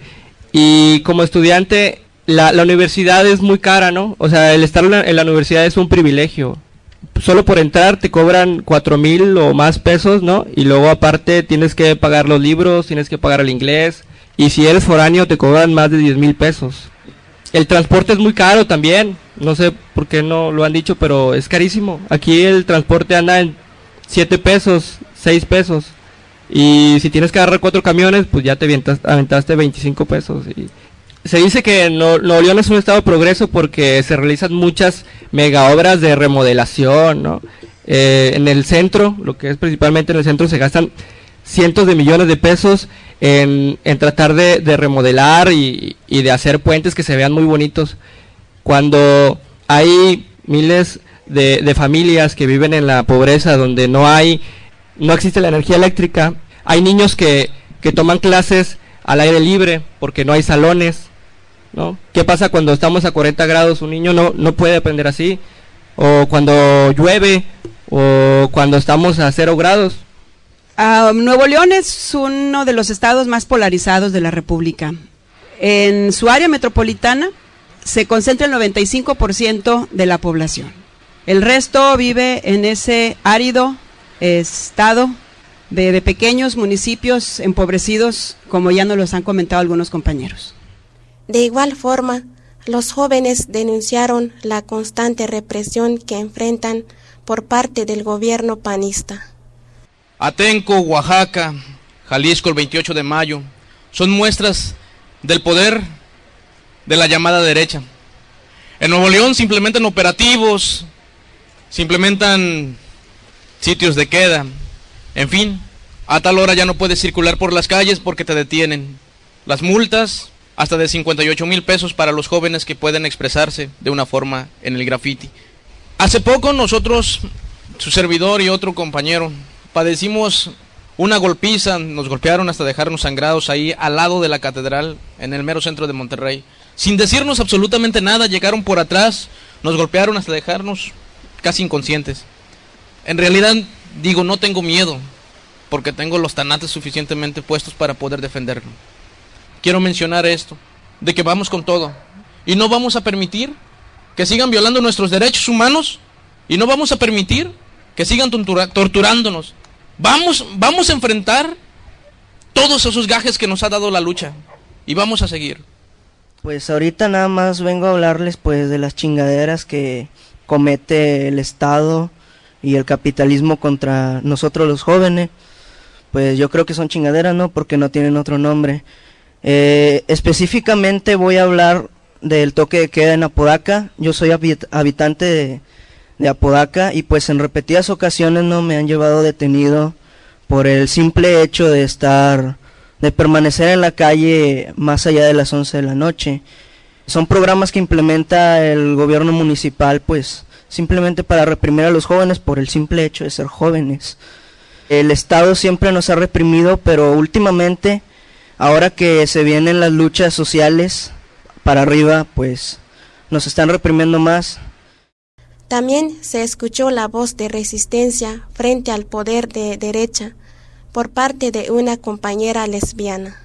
y como estudiante la, la universidad es muy cara, ¿no? O sea, el estar en la, en la universidad es un privilegio. Solo por entrar te cobran cuatro mil o más pesos, ¿no? Y luego aparte tienes que pagar los libros, tienes que pagar el inglés, y si eres foráneo te cobran más de diez mil pesos. El transporte es muy caro también, no sé por qué no lo han dicho, pero es carísimo. Aquí el transporte anda en siete pesos, seis pesos, y si tienes que agarrar cuatro camiones, pues ya te aventaste, aventaste veinticinco pesos. Y se dice que no, Nuevo León es un estado de progreso porque se realizan muchas mega obras de remodelación, ¿no? Eh, en el centro, lo que es principalmente en el centro, se gastan cientos de millones de pesos en, en tratar de, de remodelar y, y de hacer puentes que se vean muy bonitos, cuando hay miles de, de familias que viven en la pobreza, donde no hay, no existe la energía eléctrica. Hay niños que, que toman clases al aire libre porque no hay salones, ¿no? ¿Qué pasa cuando estamos a cuarenta grados? Un niño no, no puede aprender así, o cuando llueve, o cuando estamos a cero grados. Uh, Nuevo León es uno de los estados más polarizados de la República. En su área metropolitana se concentra el noventa y cinco por ciento de la población. El resto vive en ese árido estado de, de pequeños municipios empobrecidos, como ya nos los han comentado algunos compañeros. De igual forma, los jóvenes denunciaron la constante represión que enfrentan por parte del gobierno panista. Atenco, Oaxaca, Jalisco el veintiocho de mayo, son muestras del poder de la llamada derecha. En Nuevo León se implementan operativos, se implementan sitios de queda, en fin, a tal hora ya no puedes circular por las calles porque te detienen. Las multas, hasta de cincuenta y ocho mil pesos para los jóvenes que pueden expresarse de una forma en el graffiti. Hace poco nosotros, su servidor y otro compañero, padecimos una golpiza, nos golpearon hasta dejarnos sangrados ahí al lado de la catedral, en el mero centro de Monterrey. Sin decirnos absolutamente nada, llegaron por atrás, nos golpearon hasta dejarnos casi inconscientes. En realidad, digo, no tengo miedo, porque tengo los tanates suficientemente puestos para poder defenderlo. Quiero mencionar esto, de que vamos con todo, y no vamos a permitir que sigan violando nuestros derechos humanos, y no vamos a permitir que sigan tortura- torturándonos. Vamos, vamos a enfrentar todos esos gajes que nos ha dado la lucha, y vamos a seguir. Pues ahorita nada más vengo a hablarles pues de las chingaderas que comete el Estado y el capitalismo contra nosotros los jóvenes. Pues yo creo que son chingaderas, ¿no? Porque no tienen otro nombre. Eh, específicamente voy a hablar del toque de queda en Apodaca. Yo soy habit- habitante de, de Apodaca y pues en repetidas ocasiones no me han llevado detenido por el simple hecho de estar, de permanecer en la calle más allá de las once de la noche. Son programas que implementa el gobierno municipal pues simplemente para reprimir a los jóvenes por el simple hecho de ser jóvenes. El Estado siempre nos ha reprimido, pero últimamente, ahora que se vienen las luchas sociales para arriba, pues nos están reprimiendo más. También se escuchó la voz de resistencia frente al poder de derecha por parte de una compañera lesbiana.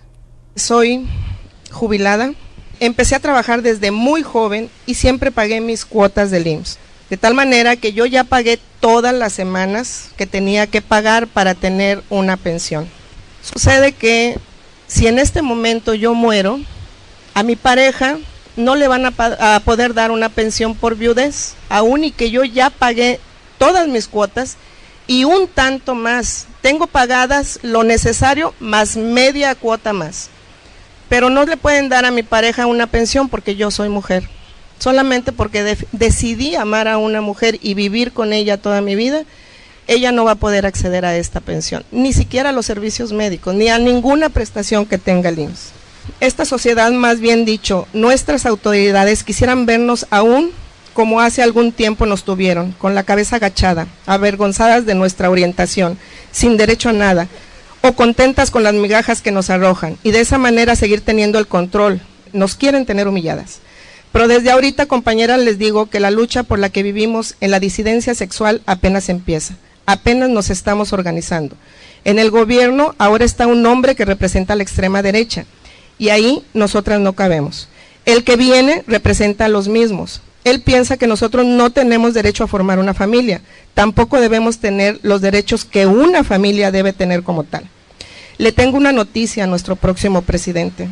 Soy jubilada, empecé a trabajar desde muy joven y siempre pagué mis cuotas del I M S S, de tal manera que yo ya pagué todas las semanas que tenía que pagar para tener una pensión. Sucede que si en este momento yo muero, a mi pareja no le van a, a poder dar una pensión por viudez, aún y que yo ya pagué todas mis cuotas y un tanto más. Tengo pagadas lo necesario más media cuota más, pero no le pueden dar a mi pareja una pensión porque yo soy mujer. Solamente porque de- decidí amar a una mujer y vivir con ella toda mi vida, ella no va a poder acceder a esta pensión, ni siquiera a los servicios médicos, ni a ninguna prestación que tenga el I M S S. Esta sociedad, más bien dicho, nuestras autoridades quisieran vernos aún como hace algún tiempo nos tuvieron, con la cabeza agachada, avergonzadas de nuestra orientación, sin derecho a nada, o contentas con las migajas que nos arrojan, y de esa manera seguir teniendo el control. Nos quieren tener humilladas. Pero desde ahorita, compañeras, les digo que la lucha por la que vivimos en la disidencia sexual apenas empieza, apenas nos estamos organizando. En el gobierno ahora está un hombre que representa a la extrema derecha, y ahí nosotras no cabemos. El que viene representa a los mismos. Él piensa que nosotros no tenemos derecho a formar una familia, tampoco debemos tener los derechos que una familia debe tener como tal. Le tengo una noticia a nuestro próximo presidente: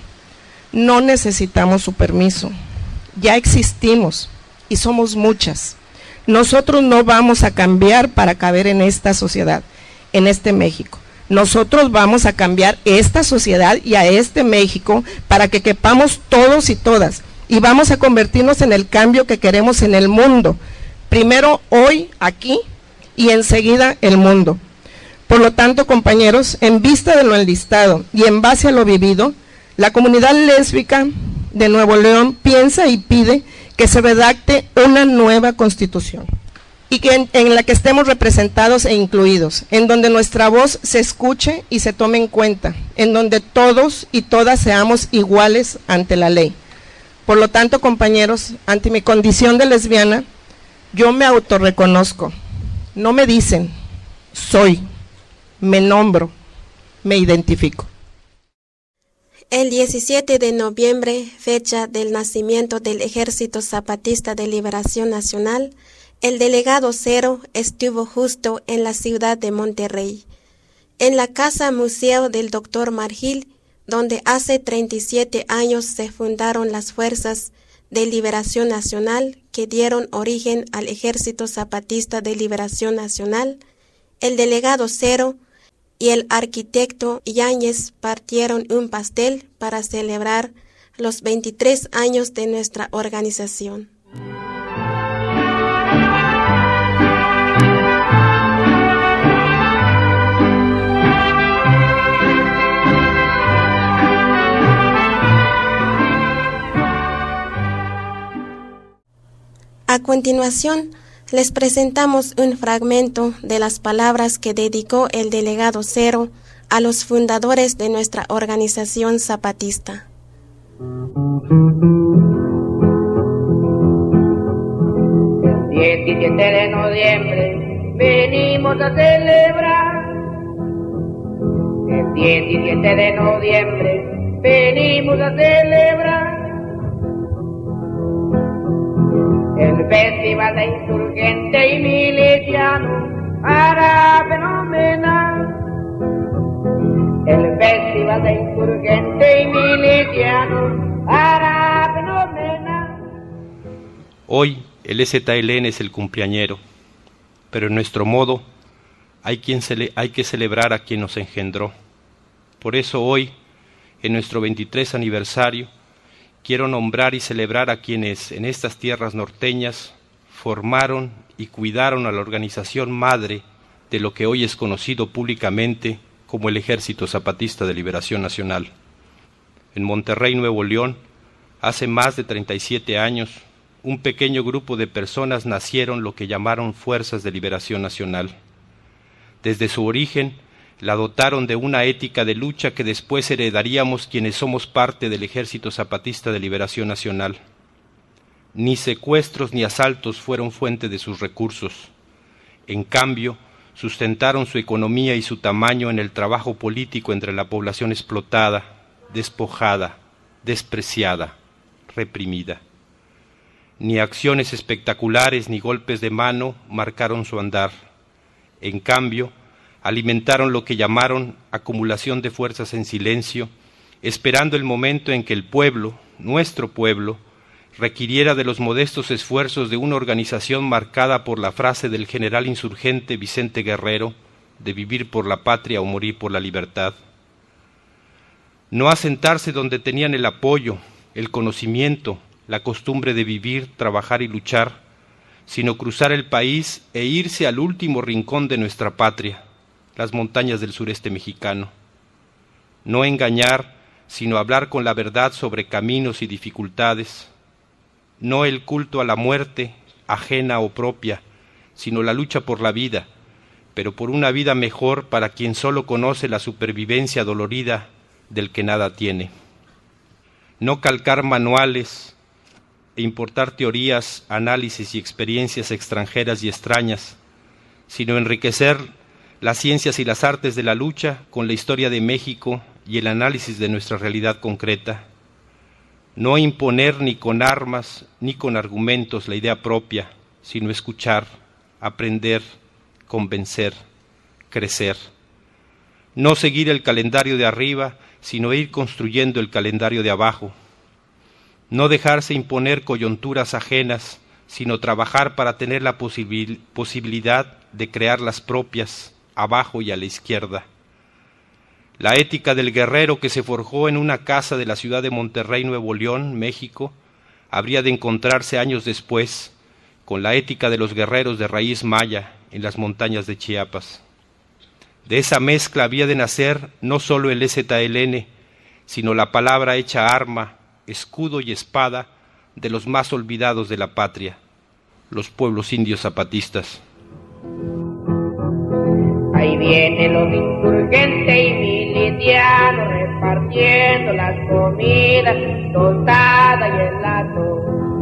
no necesitamos su permiso. Ya existimos y somos muchas. Nosotros no vamos a cambiar para caber en esta sociedad, en este México. Nosotros vamos a cambiar esta sociedad y a este México para que quepamos todos y todas. Y vamos a convertirnos en el cambio que queremos en el mundo. Primero hoy, aquí, y enseguida el mundo. Por lo tanto, compañeros, en vista de lo enlistado y en base a lo vivido, la comunidad lésbica de Nuevo León piensa y pide que se redacte una nueva constitución y que en, en la que estemos representados e incluidos, en donde nuestra voz se escuche y se tome en cuenta, en donde todos y todas seamos iguales ante la ley. Por lo tanto, compañeros, ante mi condición de lesbiana, yo me autorreconozco, no me dicen, soy, me nombro, me identifico. El diecisiete de noviembre, fecha del nacimiento del Ejército Zapatista de Liberación Nacional, el delegado Cero estuvo justo en la ciudad de Monterrey, en la casa museo del doctor Margil, donde hace treinta y siete años se fundaron las Fuerzas de Liberación Nacional que dieron origen al Ejército Zapatista de Liberación Nacional, el delegado Cero y el arquitecto Yáñez partieron un pastel para celebrar los veintitrés años de nuestra organización. A continuación, les presentamos un fragmento de las palabras que dedicó el delegado Cero a los fundadores de nuestra organización zapatista. El diecisiete de noviembre venimos a celebrar. El diecisiete de noviembre venimos a celebrar. El festival de insurgente y miliciano hará fenomenal. El festival de insurgente y miliciano hará fenomenal. Hoy el E Z L N es el cumpleañero, pero en nuestro modo hay, quien cele- hay que celebrar a quien nos engendró. Por eso hoy, en nuestro veintitrés aniversario, quiero nombrar y celebrar a quienes en estas tierras norteñas formaron y cuidaron a la organización madre de lo que hoy es conocido públicamente como el Ejército Zapatista de Liberación Nacional. En Monterrey, Nuevo León, hace más de treinta y siete años, un pequeño grupo de personas nacieron lo que llamaron Fuerzas de Liberación Nacional. Desde su origen, la dotaron de una ética de lucha que después heredaríamos quienes somos parte del Ejército Zapatista de Liberación Nacional. Ni secuestros ni asaltos fueron fuente de sus recursos. En cambio, sustentaron su economía y su tamaño en el trabajo político entre la población explotada, despojada, despreciada, reprimida. Ni acciones espectaculares ni golpes de mano marcaron su andar. En cambio, alimentaron lo que llamaron acumulación de fuerzas en silencio, esperando el momento en que el pueblo, nuestro pueblo, requiriera de los modestos esfuerzos de una organización marcada por la frase del general insurgente Vicente Guerrero, de vivir por la patria o morir por la libertad. No asentarse donde tenían el apoyo, el conocimiento, la costumbre de vivir, trabajar y luchar, sino cruzar el país e irse al último rincón de nuestra patria, las montañas del sureste mexicano. No engañar, sino hablar con la verdad sobre caminos y dificultades. No el culto a la muerte, ajena o propia, sino la lucha por la vida, pero por una vida mejor para quien solo conoce la supervivencia dolorida del que nada tiene. No calcar manuales e importar teorías, análisis y experiencias extranjeras y extrañas, sino enriquecer las ciencias y las artes de la lucha con la historia de México y el análisis de nuestra realidad concreta. No imponer ni con armas ni con argumentos la idea propia, sino escuchar, aprender, convencer, crecer. No seguir el calendario de arriba, sino ir construyendo el calendario de abajo. No dejarse imponer coyunturas ajenas, sino trabajar para tener la posibil- posibilidad de crear las propias, abajo y a la izquierda. La ética del guerrero que se forjó en una casa de la ciudad de Monterrey, Nuevo León, México, habría de encontrarse años después con la ética de los guerreros de raíz maya en las montañas de Chiapas. De esa mezcla había de nacer no solo el E Z L N, sino la palabra hecha arma, escudo y espada de los más olvidados de la patria, los pueblos indios zapatistas. Ahí vienen los insurgentes y milicianos repartiendo las comidas, tostada y helado.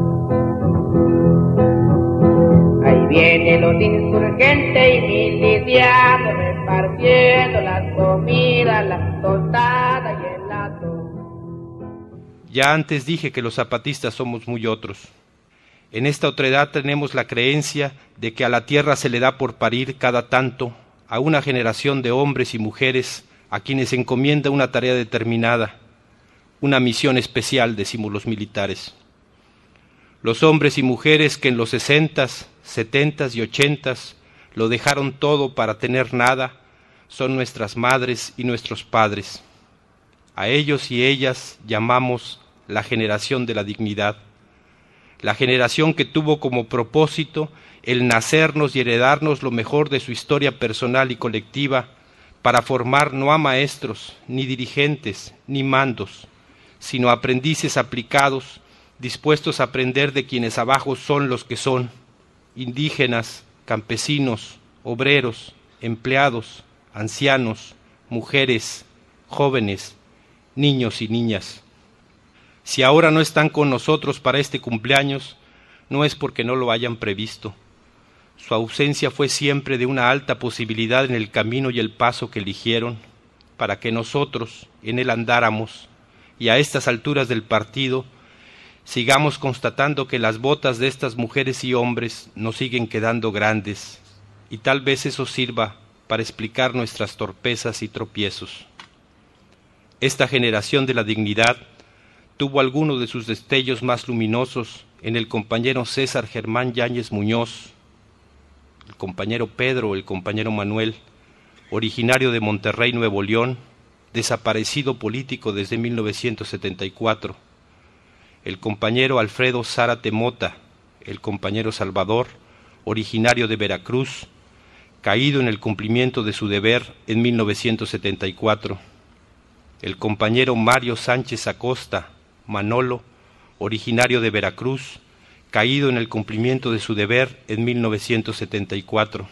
Ahí vienen los insurgentes y milicianos repartiendo las comidas, las tostadas y helado. Ya antes dije que los zapatistas somos muy otros. En esta otredad tenemos la creencia de que a la tierra se le da por parir cada tanto a una generación de hombres y mujeres a quienes encomienda una tarea determinada, una misión especial, decimos los militares. Los hombres y mujeres que en los sesentas, setentas y ochentas lo dejaron todo para tener nada, son nuestras madres y nuestros padres. A ellos y ellas llamamos la generación de la dignidad, la generación que tuvo como propósito el nacernos y heredarnos lo mejor de su historia personal y colectiva para formar no a maestros, ni dirigentes, ni mandos, sino aprendices aplicados, dispuestos a aprender de quienes abajo son los que son, indígenas, campesinos, obreros, empleados, ancianos, mujeres, jóvenes, niños y niñas. Si ahora no están con nosotros para este cumpleaños, no es porque no lo hayan previsto. Su ausencia fue siempre de una alta posibilidad en el camino y el paso que eligieron, para que nosotros en él andáramos, y a estas alturas del partido sigamos constatando que las botas de estas mujeres y hombres nos siguen quedando grandes, y tal vez eso sirva para explicar nuestras torpezas y tropiezos. Esta generación de la dignidad tuvo algunos de sus destellos más luminosos en el compañero César Germán Yáñez Muñoz, el compañero Pedro, el compañero Manuel, originario de Monterrey, Nuevo León, desaparecido político desde mil novecientos setenta y cuatro, el compañero Alfredo Zárate Mota, el compañero Salvador, originario de Veracruz, caído en el cumplimiento de su deber en mil novecientos setenta y cuatro, el compañero Mario Sánchez Acosta, Manolo, originario de Veracruz, caído en el cumplimiento de su deber en mil novecientos setenta y cuatro,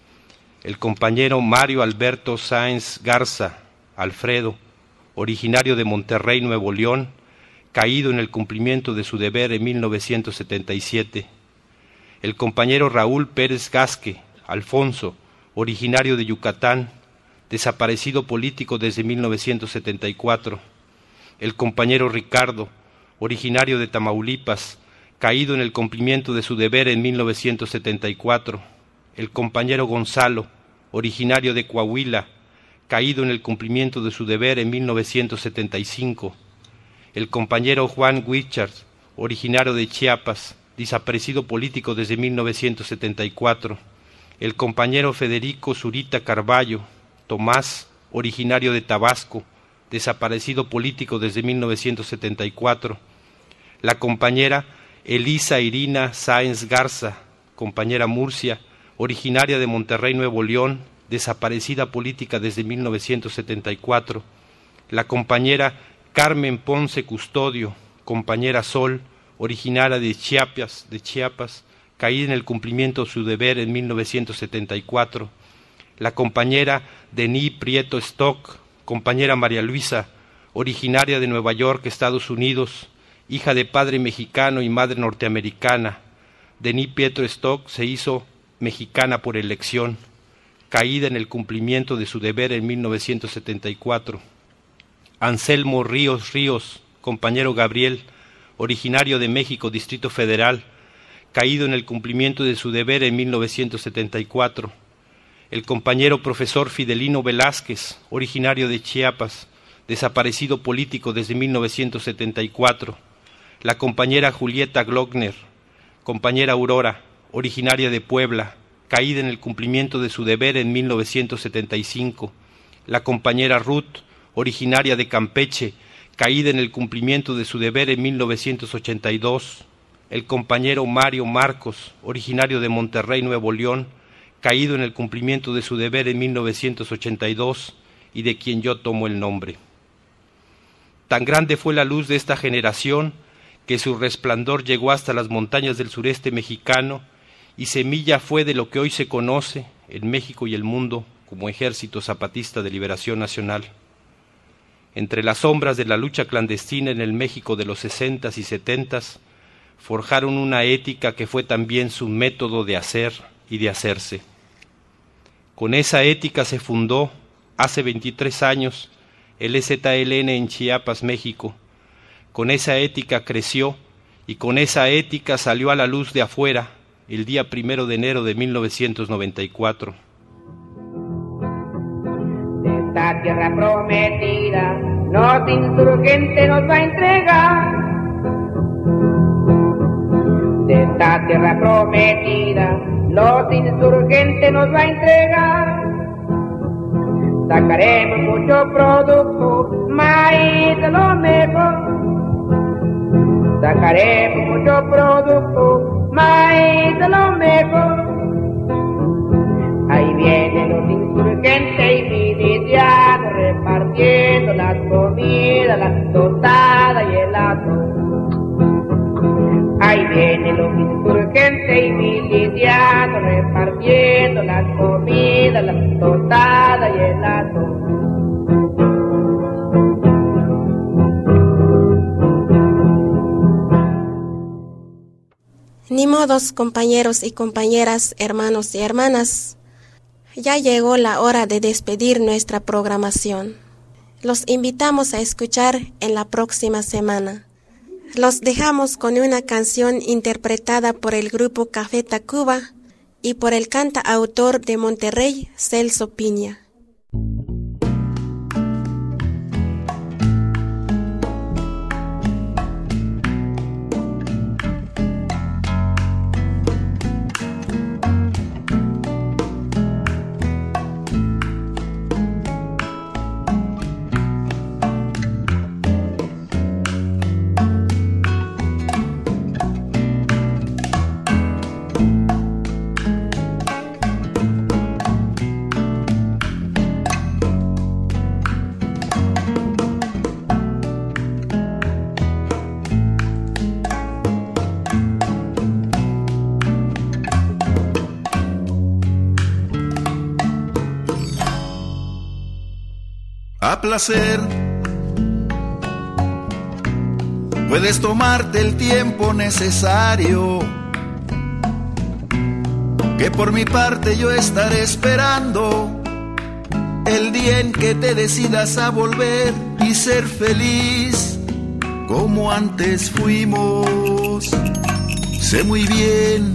el compañero Mario Alberto Sáenz Garza, Alfredo, originario de Monterrey, Nuevo León, caído en el cumplimiento de su deber en mil novecientos setenta y siete, el compañero Raúl Pérez Gasque, Alfonso, originario de Yucatán, desaparecido político desde mil novecientos setenta y cuatro, el compañero Ricardo, originario de Tamaulipas, caído en el cumplimiento de su deber en mil novecientos setenta y cuatro, el compañero Gonzalo, originario de Coahuila, caído en el cumplimiento de su deber en mil novecientos setenta y cinco, el compañero Juan Wichard, originario de Chiapas, desaparecido político desde mil novecientos setenta y cuatro, el compañero Federico Zurita Carballo, Tomás, originario de Tabasco, desaparecido político desde mil novecientos setenta y cuatro, la compañera Elisa Irina Sáenz Garza, compañera Murcia, originaria de Monterrey, Nuevo León, desaparecida política desde mil novecientos setenta y cuatro, la compañera Carmen Ponce Custodio, compañera Sol, originaria de Chiapas, de Chiapas, caída en el cumplimiento de su deber en mil novecientos setenta y cuatro, la compañera Denis Prieto Stock, compañera María Luisa, originaria de Nueva York, Estados Unidos, hija de padre mexicano y madre norteamericana. Denis Prieto Stock se hizo mexicana por elección, caída en el cumplimiento de su deber en mil novecientos setenta y cuatro. Anselmo Ríos Ríos, compañero Gabriel, originario de México, Distrito Federal, caído en el cumplimiento de su deber en mil novecientos setenta y cuatro. El compañero profesor Fidelino Velázquez, originario de Chiapas, desaparecido político desde mil novecientos setenta y cuatro. La compañera Julieta Glockner, compañera Aurora, originaria de Puebla, caída en el cumplimiento de su deber en mil novecientos setenta y cinco. La compañera Ruth, originaria de Campeche, caída en el cumplimiento de su deber en mil novecientos ochenta y dos. El compañero Mario Marcos, originario de Monterrey, Nuevo León, caído en el cumplimiento de su deber en mil novecientos ochenta y dos, y de quien yo tomo el nombre. Tan grande fue la luz de esta generación que su resplandor llegó hasta las montañas del sureste mexicano y semilla fue de lo que hoy se conoce en México y el mundo como Ejército Zapatista de Liberación Nacional. Entre las sombras de la lucha clandestina en el México de los sesentas y setentas, forjaron una ética que fue también su método de hacer y de hacerse. Con esa ética se fundó, hace veintitrés años, el E Z L N en Chiapas, México. Con esa ética creció y con esa ética salió a la luz de afuera el día primero de enero de mil novecientos noventa y cuatro. esta tierra prometida los insurgentes nos va a entregar. De esta tierra prometida los insurgentes nos va a entregar. Sacaremos mucho producto, maíz de lo mejor. Sacaremos mucho producto, maíz de lo mejor. Ahí vienen los insurgentes y milicianos repartiendo las comidas, las tostadas y el atún. Ahí vienen los insurgentes y milicianos repartiendo las comidas, las tostadas y el atún. Ni modos, compañeros y compañeras, hermanos y hermanas. Ya llegó la hora de despedir nuestra programación. Los invitamos a escuchar en la próxima semana. Los dejamos con una canción interpretada por el grupo Café Tacuba y por el cantautor de Monterrey, Celso Piña. A placer, puedes tomarte el tiempo necesario, que por mi parte yo estaré esperando el día en que te decidas a volver y ser feliz como antes fuimos. Sé muy bien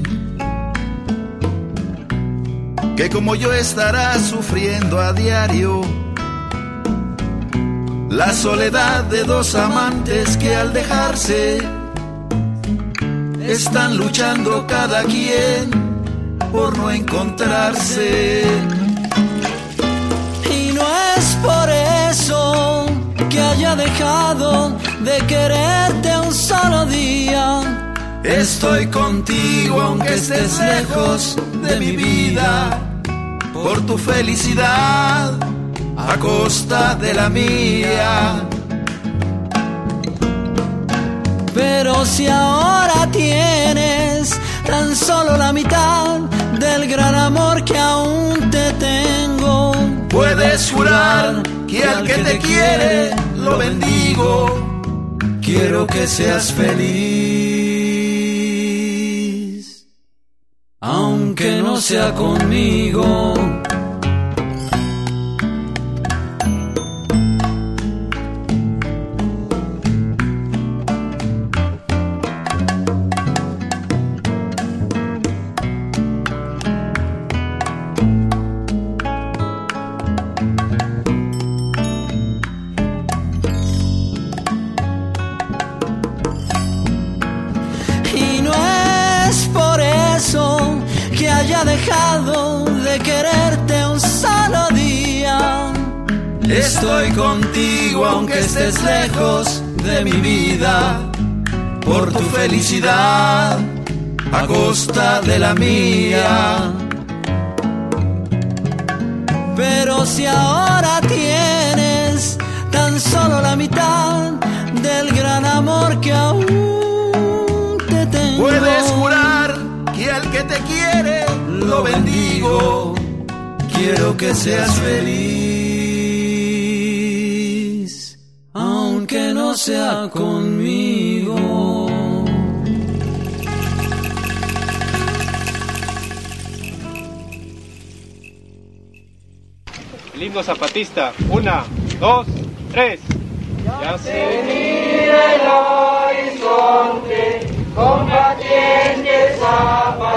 que como yo estarás sufriendo a diario la soledad de dos amantes que al dejarse están luchando cada quien por no encontrarse. Y no es por eso que haya dejado de quererte un solo día. Estoy contigo aunque estés lejos de mi vida, por tu felicidad a costa de la mía. Pero si ahora tienes tan solo la mitad del gran amor que aún te tengo, puedes jurar que al que te quiere lo bendigo. Quiero que seas feliz, aunque no sea conmigo. Dejado de quererte un solo día. Estoy contigo aunque estés lejos de mi vida, por tu felicidad a costa de la mía. Pero si ahora tienes tan solo la mitad del gran amor que aún te tengo, puedes jurar que al que te quiere lo bendigo. Quiero que seas feliz, aunque no sea conmigo. El himno zapatista, una, dos, tres. Ya se mira el horizonte, combatiente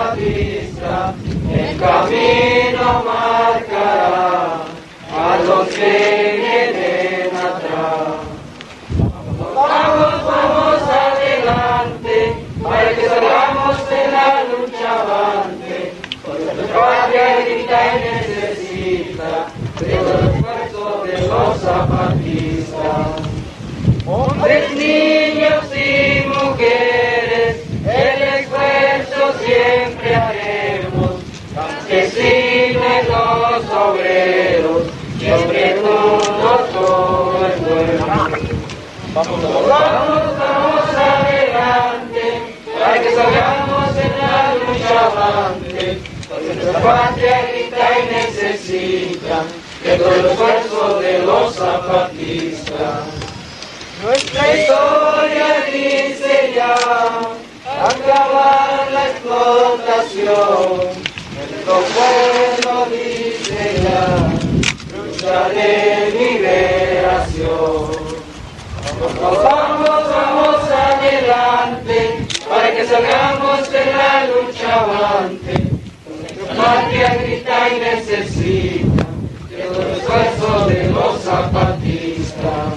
zapatista, el camino marcará a los que vienen atrás. Vamos, vamos adelante, para que salgamos de la lucha avante, porque nuestra patria grita y necesita de todo el esfuerzo de los zapatistas. Hombres, niños y mujeres, el esfuerzo siempre haremos, campesinos y los obreros, y sobre todo todo el pueblo. Vamos, vamos, vamos adelante, para que salgamos en la lucha avante, porque nuestra patria grita y necesita de todo el esfuerzo de los zapatistas. Nuestra historia dice ya acabar la explotación, nuestro pueblo dice ya lucha de liberación. Vamos, vamos, vamos adelante, para que salgamos de la lucha avante, nuestra patria grita y necesita de todo el esfuerzo de los zapatistas.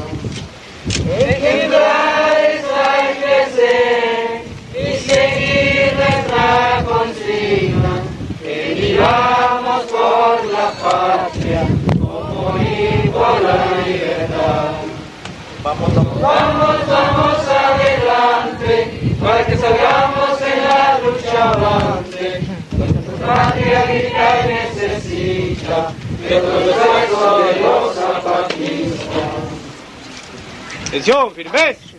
Ejemplares hay que ser y seguir nuestra consigna, que vivamos por la patria, como morir por la libertad. Vamos, vamos, vamos, vamos adelante, para que salgamos en la lucha avante, nuestra patria grita y necesita de todo el esfuerzo de los zapatistas. Atención, firmes.